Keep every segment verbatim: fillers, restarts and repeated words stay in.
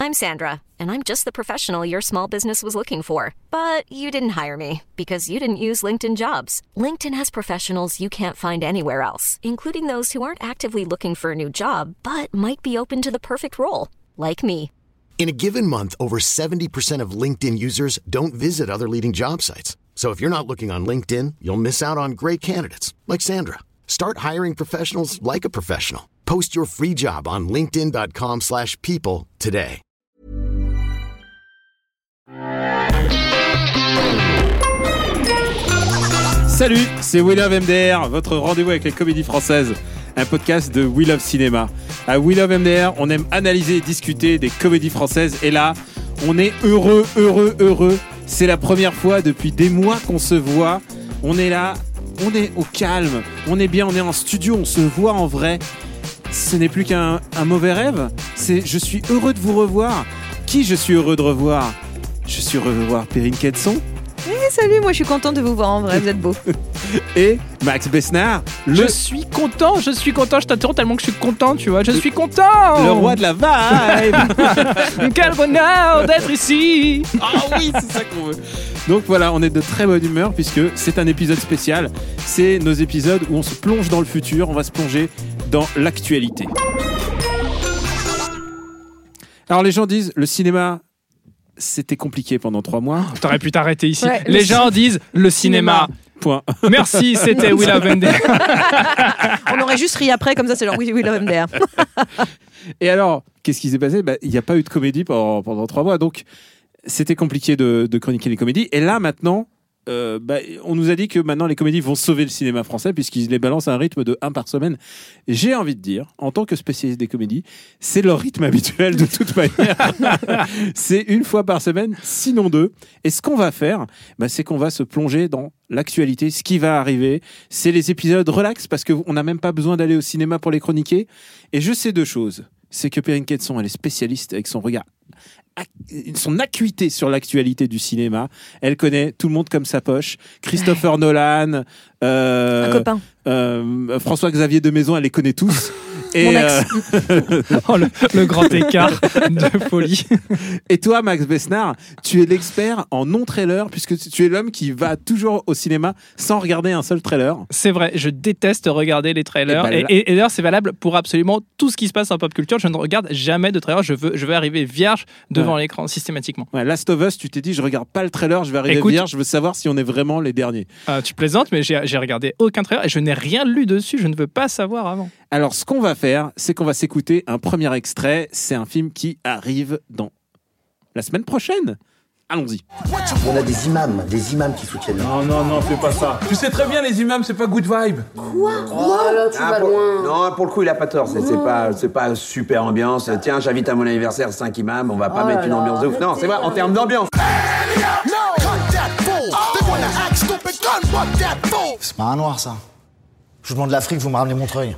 I'm Sandra, and I'm just the professional your small business was looking for. But you didn't hire me because you didn't use LinkedIn Jobs. LinkedIn has professionals you can't find anywhere else, including those who aren't actively looking for a new job, but might be open to the perfect role, like me. In a given month, over seventy percent of LinkedIn users don't visit other leading job sites. So if you're not looking on LinkedIn, you'll miss out on great candidates like Sandra. Start hiring professionals like a professional. Post your free job on linkedin.com slash people today. Salut, c'est We Love M D R, votre rendez-vous avec les comédies françaises, un podcast de We Love Cinéma. À We Love M D R, on aime analyser et discuter des comédies françaises et là, on est heureux, heureux, heureux. C'est la première fois depuis des mois qu'on se voit. On est là, on est au calme, on est bien, on est en studio, on se voit en vrai. Ce n'est plus qu'un un mauvais rêve, c'est je suis heureux de vous revoir. Qui je suis heureux de revoir ? Je suis heureux de revoir Perrine Quetzon. Hey, salut, moi je suis contente de vous voir en vrai, vous êtes beau. Et Max Besnard. Le... Je suis content, je suis content, je t'interromps tellement que je suis content, tu vois, je suis content. Le roi de la vibe. Quel bonheur d'être ici. Ah oui, c'est ça qu'on veut. Donc voilà, on est de très bonne humeur puisque c'est un épisode spécial. C'est nos épisodes où on se plonge dans le futur, on va se plonger dans l'actualité. Alors les gens disent, le cinéma... c'était compliqué pendant trois mois. Oh, t'aurais pu t'arrêter ici. Ouais, les gens disent le cinéma. Point. Merci, c'était We Love M D R. On aurait juste ri après, comme ça c'est genre oui, We Love M D R. Et alors, qu'est-ce qui s'est passé ? Bah, il n'y a pas eu de comédie pendant, pendant trois mois, donc c'était compliqué de, de chroniquer les comédies. Et là, maintenant, euh, bah, on nous a dit que maintenant les comédies vont sauver le cinéma français puisqu'ils les balancent à un rythme de un par semaine. J'ai envie de dire, en tant que spécialiste des comédies, c'est leur rythme habituel de toute manière. C'est une fois par semaine, sinon deux. Et ce qu'on va faire, bah, c'est qu'on va se plonger dans l'actualité, ce qui va arriver. C'est les épisodes relax parce qu'on n'a même pas besoin d'aller au cinéma pour les chroniquer. Et je sais deux choses. C'est que Perrine Quetzon, elle est spécialiste avec son regard, son acuité sur l'actualité du cinéma. Elle connaît tout le monde comme sa poche. Christopher Nolan, euh, un copain. Euh, François-Xavier de Maison, elle les connaît tous. Et Mon ex. Euh... oh, le, le grand écart de folie. Et toi, Max Besnard, tu es l'expert en non-trailer puisque tu es l'homme qui va toujours au cinéma sans regarder un seul trailer. C'est vrai, je déteste regarder les trailers. Et, bah, et, et, et d'ailleurs, c'est valable pour absolument tout ce qui se passe en pop culture. Je ne regarde jamais de trailer. Je veux, je veux arriver vierge devant ouais. l'écran systématiquement. Ouais, Last of Us, tu t'es dit, je regarde pas le trailer, je vais arriver Écoute, vierge, je veux savoir si on est vraiment les derniers. Euh, tu plaisantes, mais j'ai, j'ai regardé aucun trailer et je n'ai rien lu dessus. Je ne veux pas savoir avant. Alors, ce qu'on va faire, c'est qu'on va s'écouter un premier extrait. C'est un film qui arrive dans la semaine prochaine. Allons-y. On a des imams, des imams qui soutiennent. Non, non, non, fais pas ça. Tu sais très bien, les imams, c'est pas good vibe. Quoi ? Oh là, tu ah, vas pour... loin. Non, pour le coup, il a pas tort. C'est, c'est pas, c'est pas super ambiance. Tiens, j'invite à mon anniversaire cinq imams. On va pas oh mettre une ambiance de ouf. Non, c'est vrai, en termes d'ambiance. C'est pas un noir, ça. Je vous demande de l'Afrique, vous me ramenez Montreuil.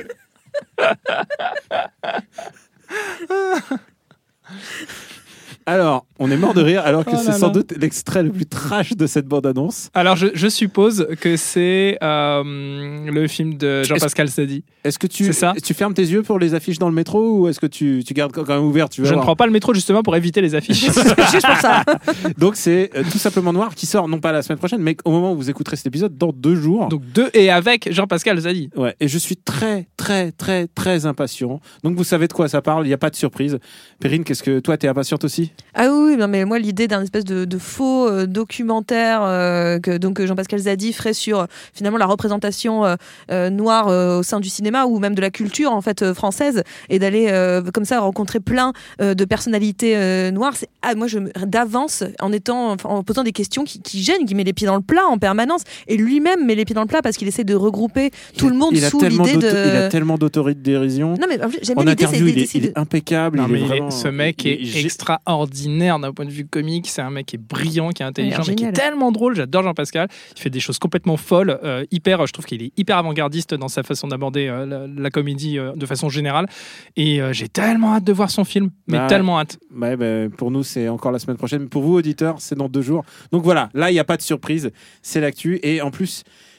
Alors, on est mort de rire, alors que oh c'est là sans là. doute l'extrait le plus trash de cette bande-annonce. Alors, je, je suppose que c'est euh, le film de Jean-Pascal Zadi. Est-ce que tu, c'est ça tu fermes tes yeux pour les affiches dans le métro ou est-ce que tu, tu gardes quand même ouvert tu veux Je voir. ne prends pas le métro justement pour éviter les affiches. Juste pour ça. Donc, c'est euh, tout simplement Noir qui sort non pas la semaine prochaine, mais au moment où vous écouterez cet épisode, dans deux jours. Donc, deux et avec Jean-Pascal Zadi. Ouais, et je suis très, très, très, très impatient. Donc, vous savez de quoi ça parle, il n'y a pas de surprise. Perrine, qu'est-ce que toi, t'es impatiente aussi ? Ah oui, non, mais moi, l'idée d'un espèce de, de faux euh, documentaire euh, que donc, Jean-Pascal Zadi ferait sur euh, finalement la représentation euh, euh, noire euh, au sein du cinéma ou même de la culture en fait euh, française et d'aller euh, comme ça rencontrer plein euh, de personnalités euh, noires. C'est, ah, moi, je d'avance en étant enfin, en posant des questions qui, qui gênent, qui met les pieds dans le plat en permanence et lui-même met les pieds dans le plat parce qu'il essaie de regrouper tout il, le monde il sous l'idée de. Il a tellement d'autorité de dérision. Non mais j'aime en bien l'idée, interview, c'est, il, est, c'est, il est impeccable. Non, il mais est il vraiment, est, ce mec il, est il, extraordinaire d'un point de vue comique. C'est un mec qui est brillant, qui est intelligent, mais qui est tellement drôle. J'adore Jean-Pascal. Il fait des choses complètement folles, euh, hyper. Je trouve qu'il est hyper avant-gardiste dans sa façon d'aborder euh, la, la comédie euh, de façon générale. Et euh, j'ai tellement hâte de voir son film, mais bah, tellement hâte. Ouais, bah, pour nous, c'est encore la semaine prochaine. Pour vous, auditeurs, c'est dans deux jours. Donc voilà, là, il n'y a pas de surprise. C'est l'actu. Et en plus,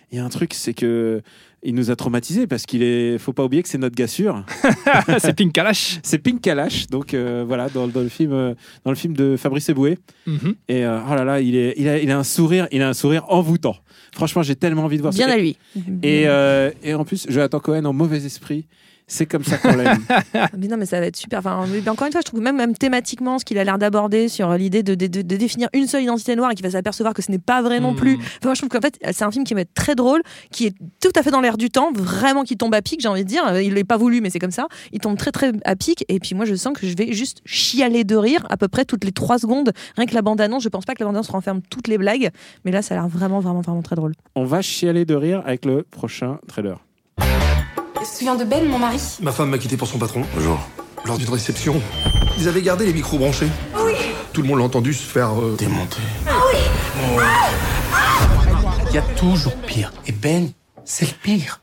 il y a un truc, c'est que il nous a traumatisés parce qu'il est. Faut pas oublier que c'est notre gars sûr. C'est Pink Kalash. C'est Pink Kalash, donc euh, voilà, dans, dans le film, euh, dans le film de Fabrice Eboué. Mm-hmm. Et euh, oh là là, il est, il a, il a un sourire, il a un sourire envoûtant. Franchement, j'ai tellement envie de voir. Bien ça. à lui. Et euh, et en plus, Jonathan Cohen en mauvais esprit. C'est comme ça qu'on l'aime. Mais non, mais ça va être super. Enfin, mais encore une fois, je trouve que même, même thématiquement, ce qu'il a l'air d'aborder sur l'idée de, de, de, de définir une seule identité noire et qu'il va s'apercevoir que ce n'est pas vrai non mmh. plus. Enfin, moi, je trouve qu'en fait, c'est un film qui va être très drôle, qui est tout à fait dans l'air du temps, vraiment qui tombe à pic, j'ai envie de dire. Il l'est pas voulu, mais c'est comme ça. Il tombe très très à pic. Et puis moi, je sens que je vais juste chialer de rire à peu près toutes les trois secondes. Rien que la bande-annonce, je pense pas que la bande-annonce renferme toutes les blagues, mais là, ça a l'air vraiment, vraiment, vraiment très drôle. On va chialer de rire avec le prochain trailer. Tu te souviens de Ben, mon mari? Ma femme m'a quitté pour son patron. Bonjour. Lors d'une réception, ils avaient gardé les micros branchés. Oui. Tout le monde l'a entendu se faire euh, Démonter. Ah oui. Oh. Il y a toujours pire. Et Ben, c'est le pire.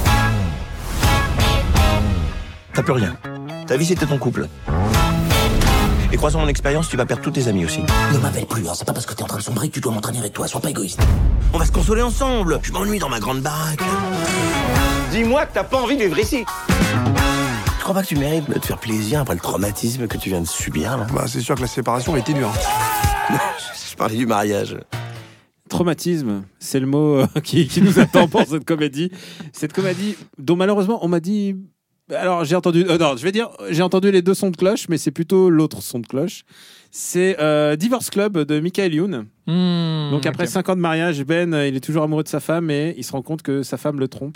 T'as plus rien. Ta vie, c'était ton couple. Et croisant mon expérience, tu vas perdre tous tes amis aussi. Ne m'appelle plus, hein. C'est pas parce que t'es en train de sombrer que tu dois m'entraîner avec toi. Sois pas égoïste. On va se consoler ensemble. Je m'ennuie dans ma grande baraque. Dis-moi que t'as pas envie de vivre ici. Je crois pas que tu mérites de te faire plaisir après le traumatisme que tu viens de subir, là. Bah, c'est sûr que la séparation a été dure. Je parlais du mariage. Traumatisme, c'est le mot euh, qui, qui nous attend pour cette comédie. Cette comédie dont malheureusement on m'a dit. Alors j'ai entendu. Euh, non, je vais dire, j'ai entendu les deux sons de cloche, mais c'est plutôt l'autre son de cloche. C'est euh, Divorce Club de Michael Youn. Mmh, Donc après okay. cinq ans de mariage, Ben, il est toujours amoureux de sa femme, et il se rend compte que sa femme le trompe.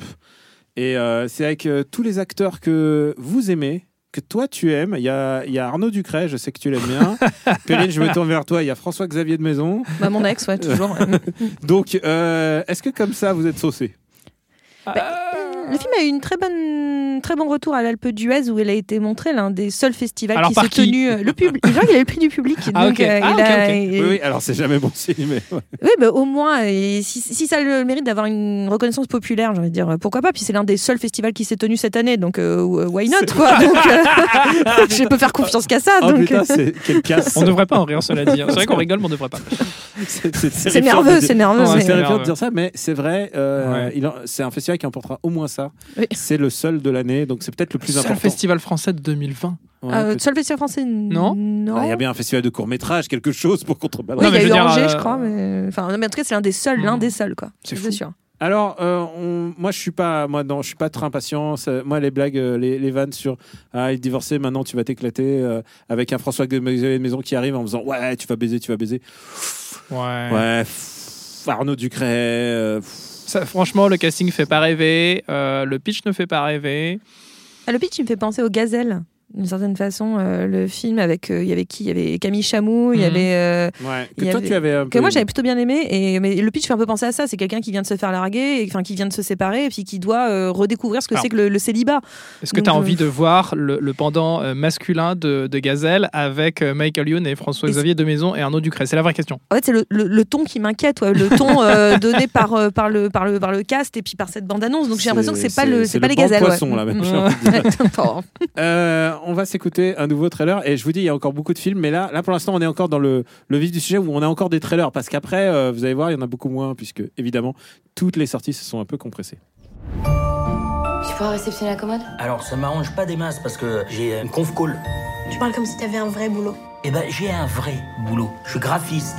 Et euh, c'est avec euh, tous les acteurs que vous aimez, que toi tu aimes. Il y a, il y a Arnaud Ducret, je sais que tu l'aimes bien. Perrine, je me tourne vers toi. Il y a François-Xavier de Maison. Bah, mon ex, ouais, toujours. Donc, euh, est-ce que comme ça, vous êtes saucés? Bah, le film a eu une très bonne, très bon retour à l'Alpe d'Huez où il a été montré, l'un des seuls festivals alors, qui s'est qui tenu. Le public, il a eu le prix du public. Ah, donc, ok. euh, Ah, il ok, a, ok. il- Oui, oui, alors c'est jamais bon signe, mais. Ouais. Oui, bah, au moins, et si, si ça a le mérite d'avoir une reconnaissance populaire, j'ai envie de dire pourquoi pas. Puis c'est l'un des seuls festivals qui s'est tenu cette année, donc euh, why not, quoi. Donc, euh, je peux faire confiance qu'à ça. Oh donc, putain, euh, c'est quel casse. On devrait pas en rire, cela dit. C'est vrai qu'on rigole, mais on devrait pas. C'est, c'est, c'est terrifiant nerveux, de- c'est nerveux. Ouais, C'est c'est- terrifiant nerveux. de dire ça, mais c'est vrai. euh, Ouais. il en- c'est un festival qui emportera au moins ça. Oui. C'est le seul de l'année, donc c'est peut-être le plus Seul important. festival français de deux mille vingt. Ouais, Euh, peut-être. seul festival français, Non. non. Ah, il y a bien un festival de court métrage, quelque chose pour contrebalancer. Oui, Non, il y mais a je eu veux dire, Angers, euh, je crois, mais enfin, non, mais en tout cas, c'est l'un des seuls, l'un Mhm. des seuls, quoi. C'est C'est fou. sûr. Alors, euh, on- moi, je suis pas, moi, non, je suis pas très impatient. Ça- moi, les blagues, euh, les, les vannes sur ah, il est divorcé, maintenant tu vas t'éclater, euh, avec un François de Maison qui arrive en faisant ouais, tu vas baiser, tu vas baiser. Ouais. Ouais, pff, Arnaud Ducret. euh, pff. Ça, franchement, le casting fait pas rêver. euh, le pitch ne fait pas rêver. Ah, le pitch, il me fait penser aux Gazelles. D'une certaine façon, euh, le film avec euh, il y avait qui, il y avait Camille Chamou, il y Mhm. avait euh, Ouais. il Que y toi, avait- tu avais un que peu moi aimé. j'avais plutôt bien aimé. Et mais le pitch fait un peu penser à ça. C'est quelqu'un qui vient de se faire larguer, et, enfin qui vient de se séparer, et puis qui doit euh, redécouvrir ce que Alors, c'est que le, le célibat. Est-ce que Donc, tu as euh, envie de voir le, le pendant euh, masculin de, de Gazelle avec euh, Michael Youn et François-Xavier de Maison et Arnaud Ducret? C'est la vraie question. En fait, c'est le, le, le ton qui m'inquiète, ouais, le ton euh, donné par euh, par le par le par le cast et puis par cette bande annonce. Donc j'ai l'impression que c'est pas le c'est pas les banc de Gazelles. poisson, ouais. là, même, Mm. j'ai envie de dire. Pardon. Euh, on va s'écouter un nouveau trailer et je vous dis il y a encore beaucoup de films, mais là là pour l'instant on est encore dans le, le vif du sujet où on a encore des trailers parce qu'après euh, vous allez voir il y en a beaucoup moins puisque évidemment toutes les sorties se sont un peu compressées. Tu pourras réceptionner la commode? Alors, ça m'arrange pas des masses parce que j'ai une conf call. Tu parles comme si t'avais un vrai boulot. Eh ben, j'ai un vrai boulot. Je suis graphiste.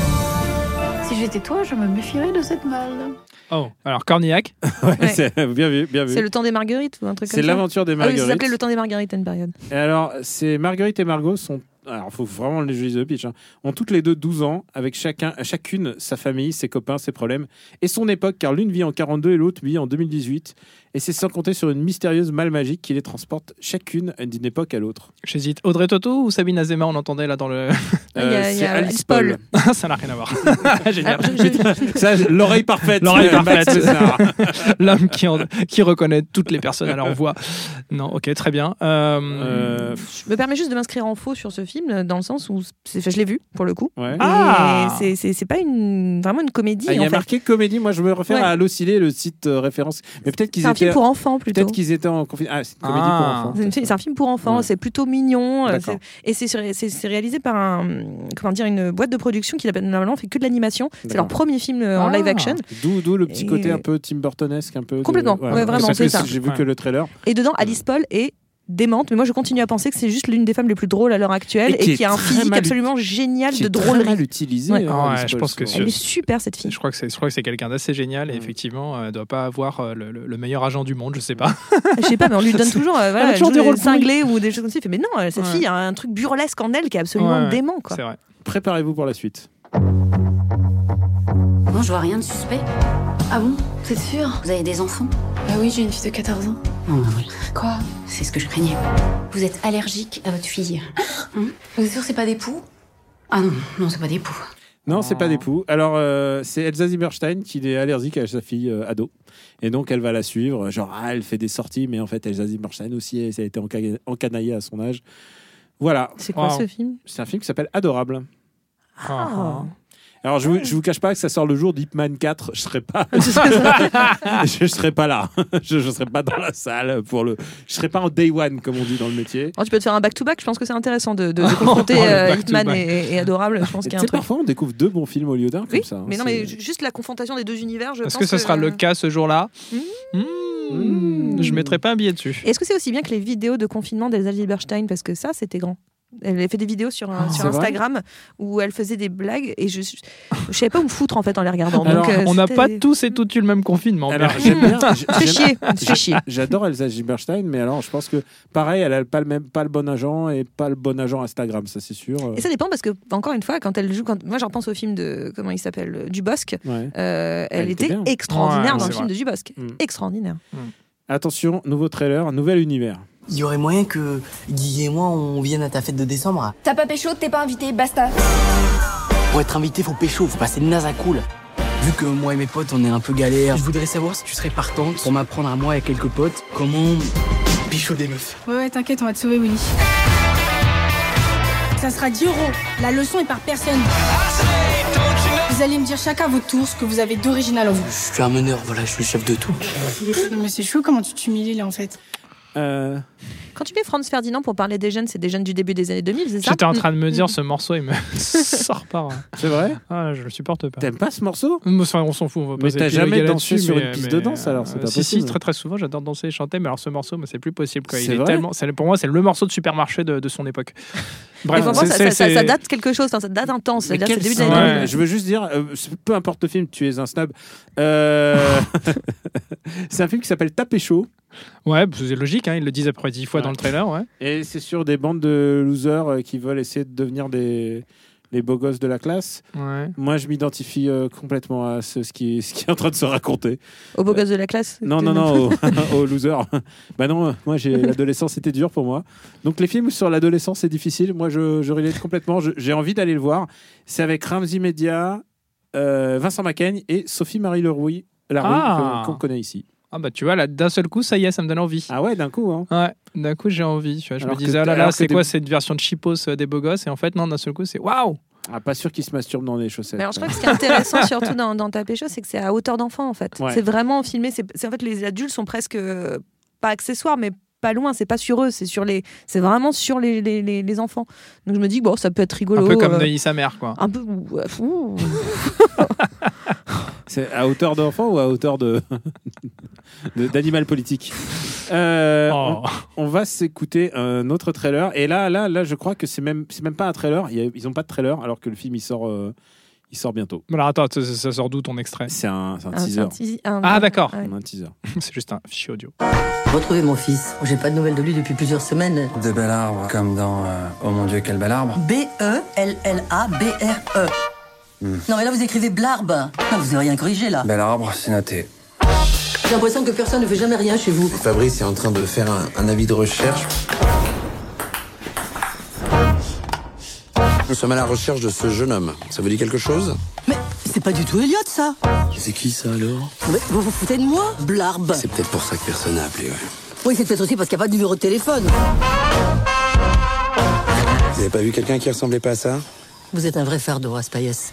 Si j'étais toi, je me méfierais de cette balle. Oh, alors Cornillac. Ouais, Ouais. c'est bien vu, bien vu. C'est le temps des Marguerites ou un truc comme C'est ça. l'aventure des Ah oui, Marguerites. ça s'appelait le temps des Marguerites à une période. Et alors, c'est Marguerite et Margot sont. Alors, il faut vraiment les juger de pitch. Hein. Ont toutes les deux douze ans, avec chacun, chacune sa famille, ses copains, ses problèmes et son époque, car l'une vit en quarante-deux et l'autre vit en deux mille dix-huit. Et c'est sans compter sur une mystérieuse malle magique qui les transporte chacune d'une époque à l'autre. J'hésite. Audrey Tautou ou Sabine Azema, on entendait là dans le. Ah, il y a- Euh, il y c'est a Alice Alice Paul. Paul. Ça n'a rien à voir. Génial. Alors, je- je- Ça, l'oreille parfaite. L'oreille euh, parfaite. Max César. L'homme qui, en- qui reconnaît toutes les personnes à leur voix. Non, ok, très bien. Euh, Euh, Je me permets juste de m'inscrire en faux sur ce film, dans le sens où c'est- enfin, je l'ai vu pour le coup. ouais. Ah. Et c'est- c'est c'est pas une vraiment une comédie Ah, il y en a fait. marqué comédie. Moi, je me réfère Ouais. à Allociné, le site euh, référence. Mais peut-être qu'ils C'est un étaient film pour enfants plutôt. Peut-être qu'ils étaient en confinement. Ah, c'est une comédie Ah. pour enfants. C'est, une- c'est un film pour enfants, Ouais. c'est plutôt mignon. euh, D'accord. c'est- et c'est, sur- c'est, c'est réalisé par un, comment dire, une boîte de production qui normalement fait que de l'animation. C'est D'accord. leur premier film euh, en Ah. live action. D'où, d'où le petit Et- côté un peu Tim Burtonesque, un peu. de- Complètement. Ouais, vraiment, Parce c'est que ça. J'ai vu Ouais. que le trailer. Et dedans, Alice Paul est démente, mais moi je continue à penser que c'est juste l'une des femmes les plus drôles à l'heure actuelle Et et, qui est qui a un très physique mal- absolument génial Qui de est très drôlerie. mal utilisé. Ouais. hein, Ouais, Alice je Paul, pense que souvent. Elle est super cette fille. Je crois que c'est, je crois que c'est quelqu'un d'assez génial et effectivement, elle doit pas avoir euh, le, le- le meilleur agent du monde, je sais pas. Je sais pas, mais on lui donne toujours, euh, voilà, Elle a toujours elle des joue rôles des cinglés ou des choses comme ça. Il fait, mais non, cette Ouais. fille a un truc burlesque en elle qui est absolument Ouais, ouais. dément, quoi. C'est vrai. Préparez-vous pour la suite. Non, je vois rien de suspect. Ah bon? T'es sûre? Vous avez des enfants? Bah oui, j'ai une fille de quatorze ans. Non, ben voilà. Quoi? C'est ce que je craignais. Vous êtes allergique à votre fille. Hein? Vous êtes sûre c'est pas des poux? Ah non, non, c'est pas des poux. Non, c'est pas des poux. Alors, euh, c'est Elsa Zimmerstein qui est allergique à sa fille euh, ado. Et donc, elle va la suivre. Genre, ah, elle fait des sorties, mais en fait, Elsa Zimmerstein aussi, elle, ça a été enca- encanaillée à son âge. Voilà. C'est quoi Wow. ce film? C'est un film qui s'appelle Adorable. Ah. Alors, je vous, je vous cache pas que ça sort le jour d'Ip Man quatre. Je serai pas, je serai pas là. Je, je serai pas dans la salle pour le. Je serai pas en day one, comme on dit dans le métier. Alors, tu peux te faire un back-to-back, je pense que c'est intéressant de, de, de confronter Oh, le euh, back-to-back. Hitman et, et Adorable. Je pense Et qu'il y a tu un sais, truc. parfois, on découvre deux bons films au lieu d'un, Oui, comme ça. hein. mais non, C'est- mais ju- juste la confrontation des deux univers, je Est-ce pense que ce sera le cas ce jour-là Mmh. Mmh. Je mettrai pas un billet dessus. Et est-ce que c'est aussi bien que les vidéos de confinement d'Elsa Zilberstein? Parce que ça, c'était grand. Elle avait fait des vidéos sur, un- Ah, sur c'est vrai Instagram où elle faisait des blagues et je je savais pas où me foutre en fait en les regardant. Alors, Donc, euh, On n'a c'était- pas tous et toutes eu le même confinement. Alors, Pierre. j'aime bien. Tu fais chier, tu fais chier. J'adore Elsa Zimmerstein, mais alors je pense que pareil, elle a pas le même, pas le bon agent et pas le bon agent Instagram, ça c'est sûr. Et ça dépend parce que encore une fois, quand elle joue, quand moi je repense au film de comment il s'appelle, euh, Dubosc, Ouais. euh, elle, Elle était était bien. extraordinaire Ouais, dans c'est le film vrai. de Dubosc, Mm. extraordinaire. Attention, nouveau trailer, nouvel univers. Il y aurait moyen que Guy et moi on vienne à ta fête de décembre. T'as pas pécho, t'es pas invité, basta. Pour être invité, faut pécho, faut passer de naze à cool. Vu que moi et mes potes on est un peu galère, je voudrais savoir si tu serais partante pour m'apprendre à moi et à quelques potes comment pécho des meufs. Ouais, ouais, t'inquiète, on va te sauver, Willy. Ça sera dix euros. La leçon est par personne. Vous allez me dire chacun à votre tour ce que vous avez d'original en vous. Je suis un meneur, voilà, je suis le chef de tout. Non, mais c'est chaud comment tu t'humilies là en fait. Euh, Quand tu mets Franz Ferdinand pour parler des jeunes, c'est des jeunes du début des années deux mille, c'est ça? J'étais en train de me dire, Mm. ce morceau, il me sort pas. hein. c'est vrai? Ah, je le supporte pas. T'aimes pas ce morceau? Enfin, on s'en fout, on va Mais pas t'as s'épiloguer jamais là-dessus, dansé sur mais- une piste mais, de danse, alors, c'est euh, pas Si, si, possible. très très souvent, j'adore danser et chanter, mais alors ce morceau, moi, c'est plus possible. Quoi. Il C'est est vrai tellement, c'est, pour moi, c'est le morceau de supermarché de, de son époque. Et Bref, pour moi, c'est- ça, c'est- ça- ça- c'est- ça date quelque chose, hein, ça date intense. Mais C'est-à-dire quel c'est début des sens- années deux Ouais. mille. Je veux juste dire, euh, c'est- peu importe le film, tu es un snob. Euh, c'est un film qui s'appelle Taper chaud. Ouais, c'est logique, hein, ils le disent après dix fois Ouais. dans le trailer. Ouais. Et c'est sur des bandes de losers euh, qui veulent essayer de devenir des les beaux gosses de la classe. Ouais. Moi, je m'identifie euh, complètement à ce, ce, qui, ce qui est en train de se raconter. Au beau gosse de la classe? Non, non, non, aux, aux losers. Bah non, euh, moi, j'ai, l'adolescence était dur pour moi. Donc, les films sur l'adolescence, c'est difficile. Moi, je, je relate complètement. Je- j'ai envie d'aller le voir. C'est avec Ramzi Media, euh, Vincent Macaigne et Sophie-Marie Leroux, Larouille, Ah. que- qu'on connaît ici. Ah bah tu vois, là, d'un seul coup, ça y est, ça me donne envie. Ah ouais, d'un coup, hein. Ouais, d'un coup, j'ai envie. Tu vois, je Alors me que disais, ah là t- là, alors c'est que quoi des- cette version de Chipos euh, des beaux gosses? Et en fait, non, d'un seul coup, c'est waouh! Ah, pas sûr qu'ils se masturbent dans les chaussettes. Mais alors, je trouve que ce qui est intéressant, surtout dans, dans Ta Pécho, c'est que c'est à hauteur d'enfant, en fait. Ouais. C'est vraiment filmé. C'est, c'est- en fait, les adultes sont presque euh, pas accessoires, mais pas loin. C'est pas sur eux, c'est sur les. C'est vraiment sur les, les, les, les enfants. Donc je me dis bon, ça peut être rigolo. Un peu comme euh, Neuilly sa mère, quoi. Un peu. Ouais, ouh. C'est à hauteur d'enfant ou à hauteur de, de- d'animal politique. Euh, Oh. on, on va s'écouter un autre trailer. Et là, là, là, je crois que c'est même, c'est même pas un trailer. Il y a- ils ont pas de trailer alors que le film il sort, euh, il sort bientôt. Alors attends, ça, ça sort d'où ton extrait? C'est un, c'est un Un- c'est teaser. un teasi- un- Ah d'accord, ouais. Un teaser. c'est juste un fichier audio. Retrouvez mon fils. J'ai pas de nouvelles de lui depuis plusieurs semaines. De bel arbre, comme dans euh, Oh mon Dieu, quel bel arbre. B E L L A B R E. Non mais là vous écrivez blarbe. Non, vous avez rien corrigé là. Bel arbre, c'est noté. J'ai l'impression que personne ne fait jamais rien chez vous. Fabrice est en train de faire un, un avis de recherche. Nous sommes à la recherche de ce jeune homme. Ça vous dit quelque chose? Mais c'est pas du tout Elliot ça. C'est qui ça alors? Mais vous vous foutez de moi? Blarbe. C'est peut-être pour ça que personne n'a appelé, ouais. Oui, c'est peut-être aussi parce qu'il n'y a pas de numéro de téléphone. Vous avez pas vu quelqu'un qui ressemblait pas à ça? Vous êtes un vrai fardeau, Aspayès.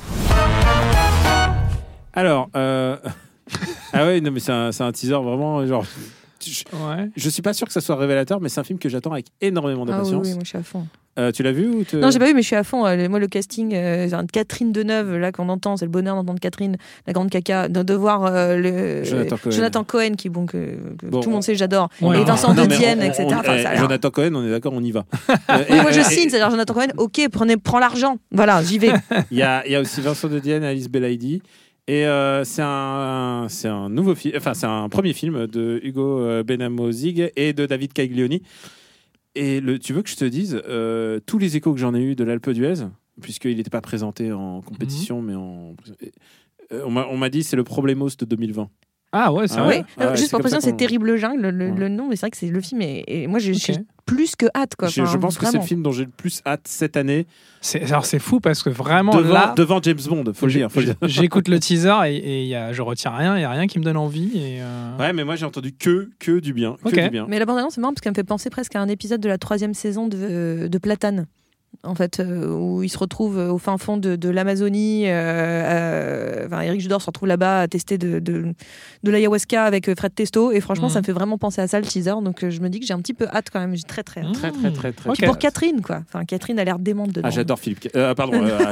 Alors, euh... ah ouais, non mais c'est un, c'est un teaser vraiment genre. je, ouais. je suis pas sûr que ça soit révélateur, mais c'est un film que j'attends avec énormément d'impatience. Ah oui, oui, moi je suis à fond. Euh, tu l'as vu ou te... Non, j'ai pas vu, mais je suis à fond. Moi, le casting, euh, Catherine Deneuve, là qu'on entend, c'est le bonheur d'entendre Catherine, la grande caca, de, de voir euh, le Jonathan Cohen. Jonathan Cohen, qui bon que, que bon, tout le monde sait, j'adore. Ouais, et Vincent non, de Dienne, on, et cetera. On, enfin, eh, ça Jonathan Cohen, on est d'accord, on y va. euh, oui, moi je signe, c'est-à-dire Jonathan Cohen. Ok, prenez, prends l'argent. Voilà, j'y vais. Il y a, il y a aussi Vincent de Dienne, Alice Belaïdi. Et euh, c'est un, c'est un nouveau film, enfin c'est un premier film de Hugo Benamou-Zig et de David Caglioni. Et le, tu veux que je te dise, euh, tous les échos que j'en ai eu de l'Alpe d'Huez, puisqu'il n'était pas présenté en compétition, mmh. mais en, euh, on m'a, on m'a dit c'est le Problemos de deux mille vingt. Ah ouais, c'est ah vrai. Ouais. Alors, ah, juste pour préciser, c'est Terrible Jungle, le, le, ouais. le nom, mais c'est vrai que c'est le film. Et, et moi, j'ai, okay. j'ai plus que hâte. Quoi. Je, enfin, je pense vraiment. que c'est le film dont j'ai le plus hâte cette année. C'est, alors c'est fou parce que vraiment devant, là, devant James Bond, faut le dire. Faut le dire. J'écoute le teaser et, et y a, je retiens rien, il y a rien qui me donne envie. Et euh... Ouais, mais moi j'ai entendu que que du bien. Okay. Que du bien. Mais la bande-annonce, c'est marrant parce qu'elle me fait penser presque à un épisode de la troisième saison de, de Platane. En fait, euh, où il se retrouve au fin fond de, de l'Amazonie. Euh, euh, enfin, Éric Judor se retrouve là-bas à tester de, de, de l'ayahuasca avec Fred Testo. Et franchement, mmh. ça me fait vraiment penser à ça, le teaser. Donc, euh, je me dis que j'ai un petit peu hâte quand même. J'ai très, très hâte. Mmh. Très, très, très, très. Okay. Pour Catherine, quoi. Enfin, Catherine a l'air démente dedans. Ah, j'adore Philippe. Euh, pardon. euh,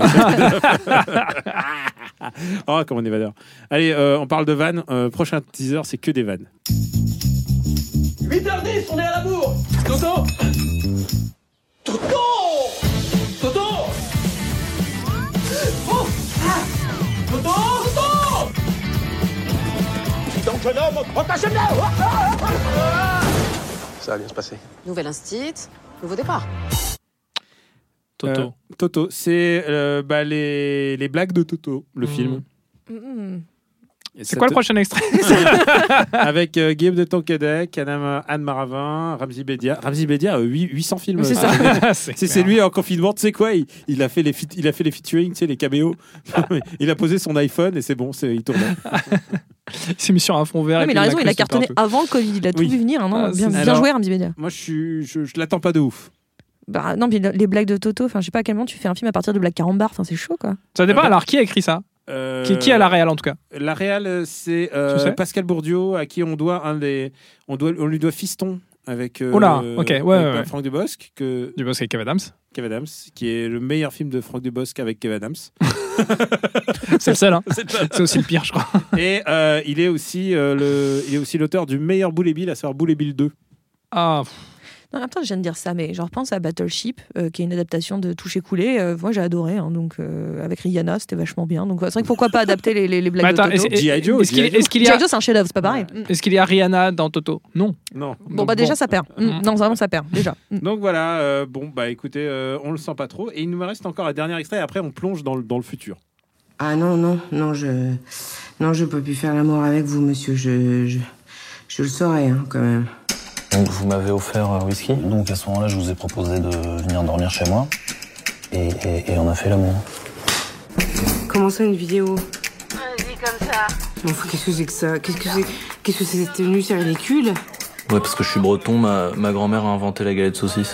oh, comme on est valeur. Allez, euh, on parle de vannes. Euh, prochain teaser, c'est que des vannes. huit heures dix, on est à la bourre. Toto Toto Toto oh ah Toto Toto Donc jeune homme, on t'achète là. Ça va bien se passer. Nouvel instit, nouveau départ. Toto. Euh, Toto, c'est euh, bah, les, les blagues de Toto, le mmh. film. Mmh. C'est quoi te... le prochain extrait? Avec euh, Guillaume de Tonquédec, Anne, Anne Maravin, Ramzi Bedia. Ramzi Bedia, euh, huit cents films. C'est ça. c'est, c'est lui en confinement, tu sais quoi, il, il, a fait les fit, il a fait les featuring, tu sais, les caméos. Il a posé son iPhone et c'est bon, c'est, il tournait. Il s'est mis sur un fond vert. Ouais, mais il a raison, il a cartonné partout. Avant le Covid, il a tout oui. vu venir. Hein, non ah, bien, bien joué, Ramzi Bedia. Moi, je, suis, je, je l'attends pas de ouf. Bah, non, mais les blagues de Toto, enfin, je sais pas à quel moment tu fais un film à partir de blagues carambar, enfin, c'est chaud, quoi. Ça dépend, alors qui a écrit ça? Euh, qui, qui a la réal en tout cas? La réal, c'est euh, Pascal Bourdieu, à qui on doit un des, on doit, on lui doit Fiston avec. Euh, oh là, ok, ouais, ouais, ouais. Franck Dubosc, que Dubosc avec Kev Adams. Kev Adams, qui est le meilleur film de Franck Dubosc avec Kev Adams. C'est le seul, hein. C'est, c'est aussi le pire, je crois. Et euh, il est aussi euh, le, il est aussi l'auteur du meilleur Boule et Bill, à savoir Boule et Bill deux. Ah. Non, attends, je viens de dire ça, mais je repense à Battleship, euh, qui est une adaptation de Toucher Coulé. Euh, moi, j'ai adoré, hein, donc euh, avec Rihanna, c'était vachement bien. Donc, c'est vrai que pourquoi pas adapter les, les, les blagues attends, de Toto. G I. Joe, est-ce qu'il, est-ce qu'il y a... G I. Joe, c'est un chef-d'œuvre, c'est pas pareil. Ouais. Est-ce qu'il y a Rihanna dans Toto? Non. Non. Bon, donc, bah déjà, bon. ça perd. Mmh. Non, vraiment, ça perd, déjà. Mmh. Donc voilà, euh, bon, bah écoutez, euh, on le sent pas trop. Et il nous reste encore un dernier extrait, et après, on plonge dans le, dans le futur. Ah non, non, non, je... Non, je peux plus faire l'amour avec vous, monsieur. Je... Je, je le saurais, hein, quand même. Donc vous m'avez offert un whisky, donc à ce moment-là je vous ai proposé de venir dormir chez moi et, et, et on a fait l'amour. Comment ça une vidéo? Vas-y comme ça. Mais enfin, qu'est-ce que c'est que ça? Qu'est-ce que c'est? Qu'est-ce que c'est cette tenue? C'est ridicule. Ouais, parce que je suis breton, ma, ma grand-mère a inventé la galette saucisse.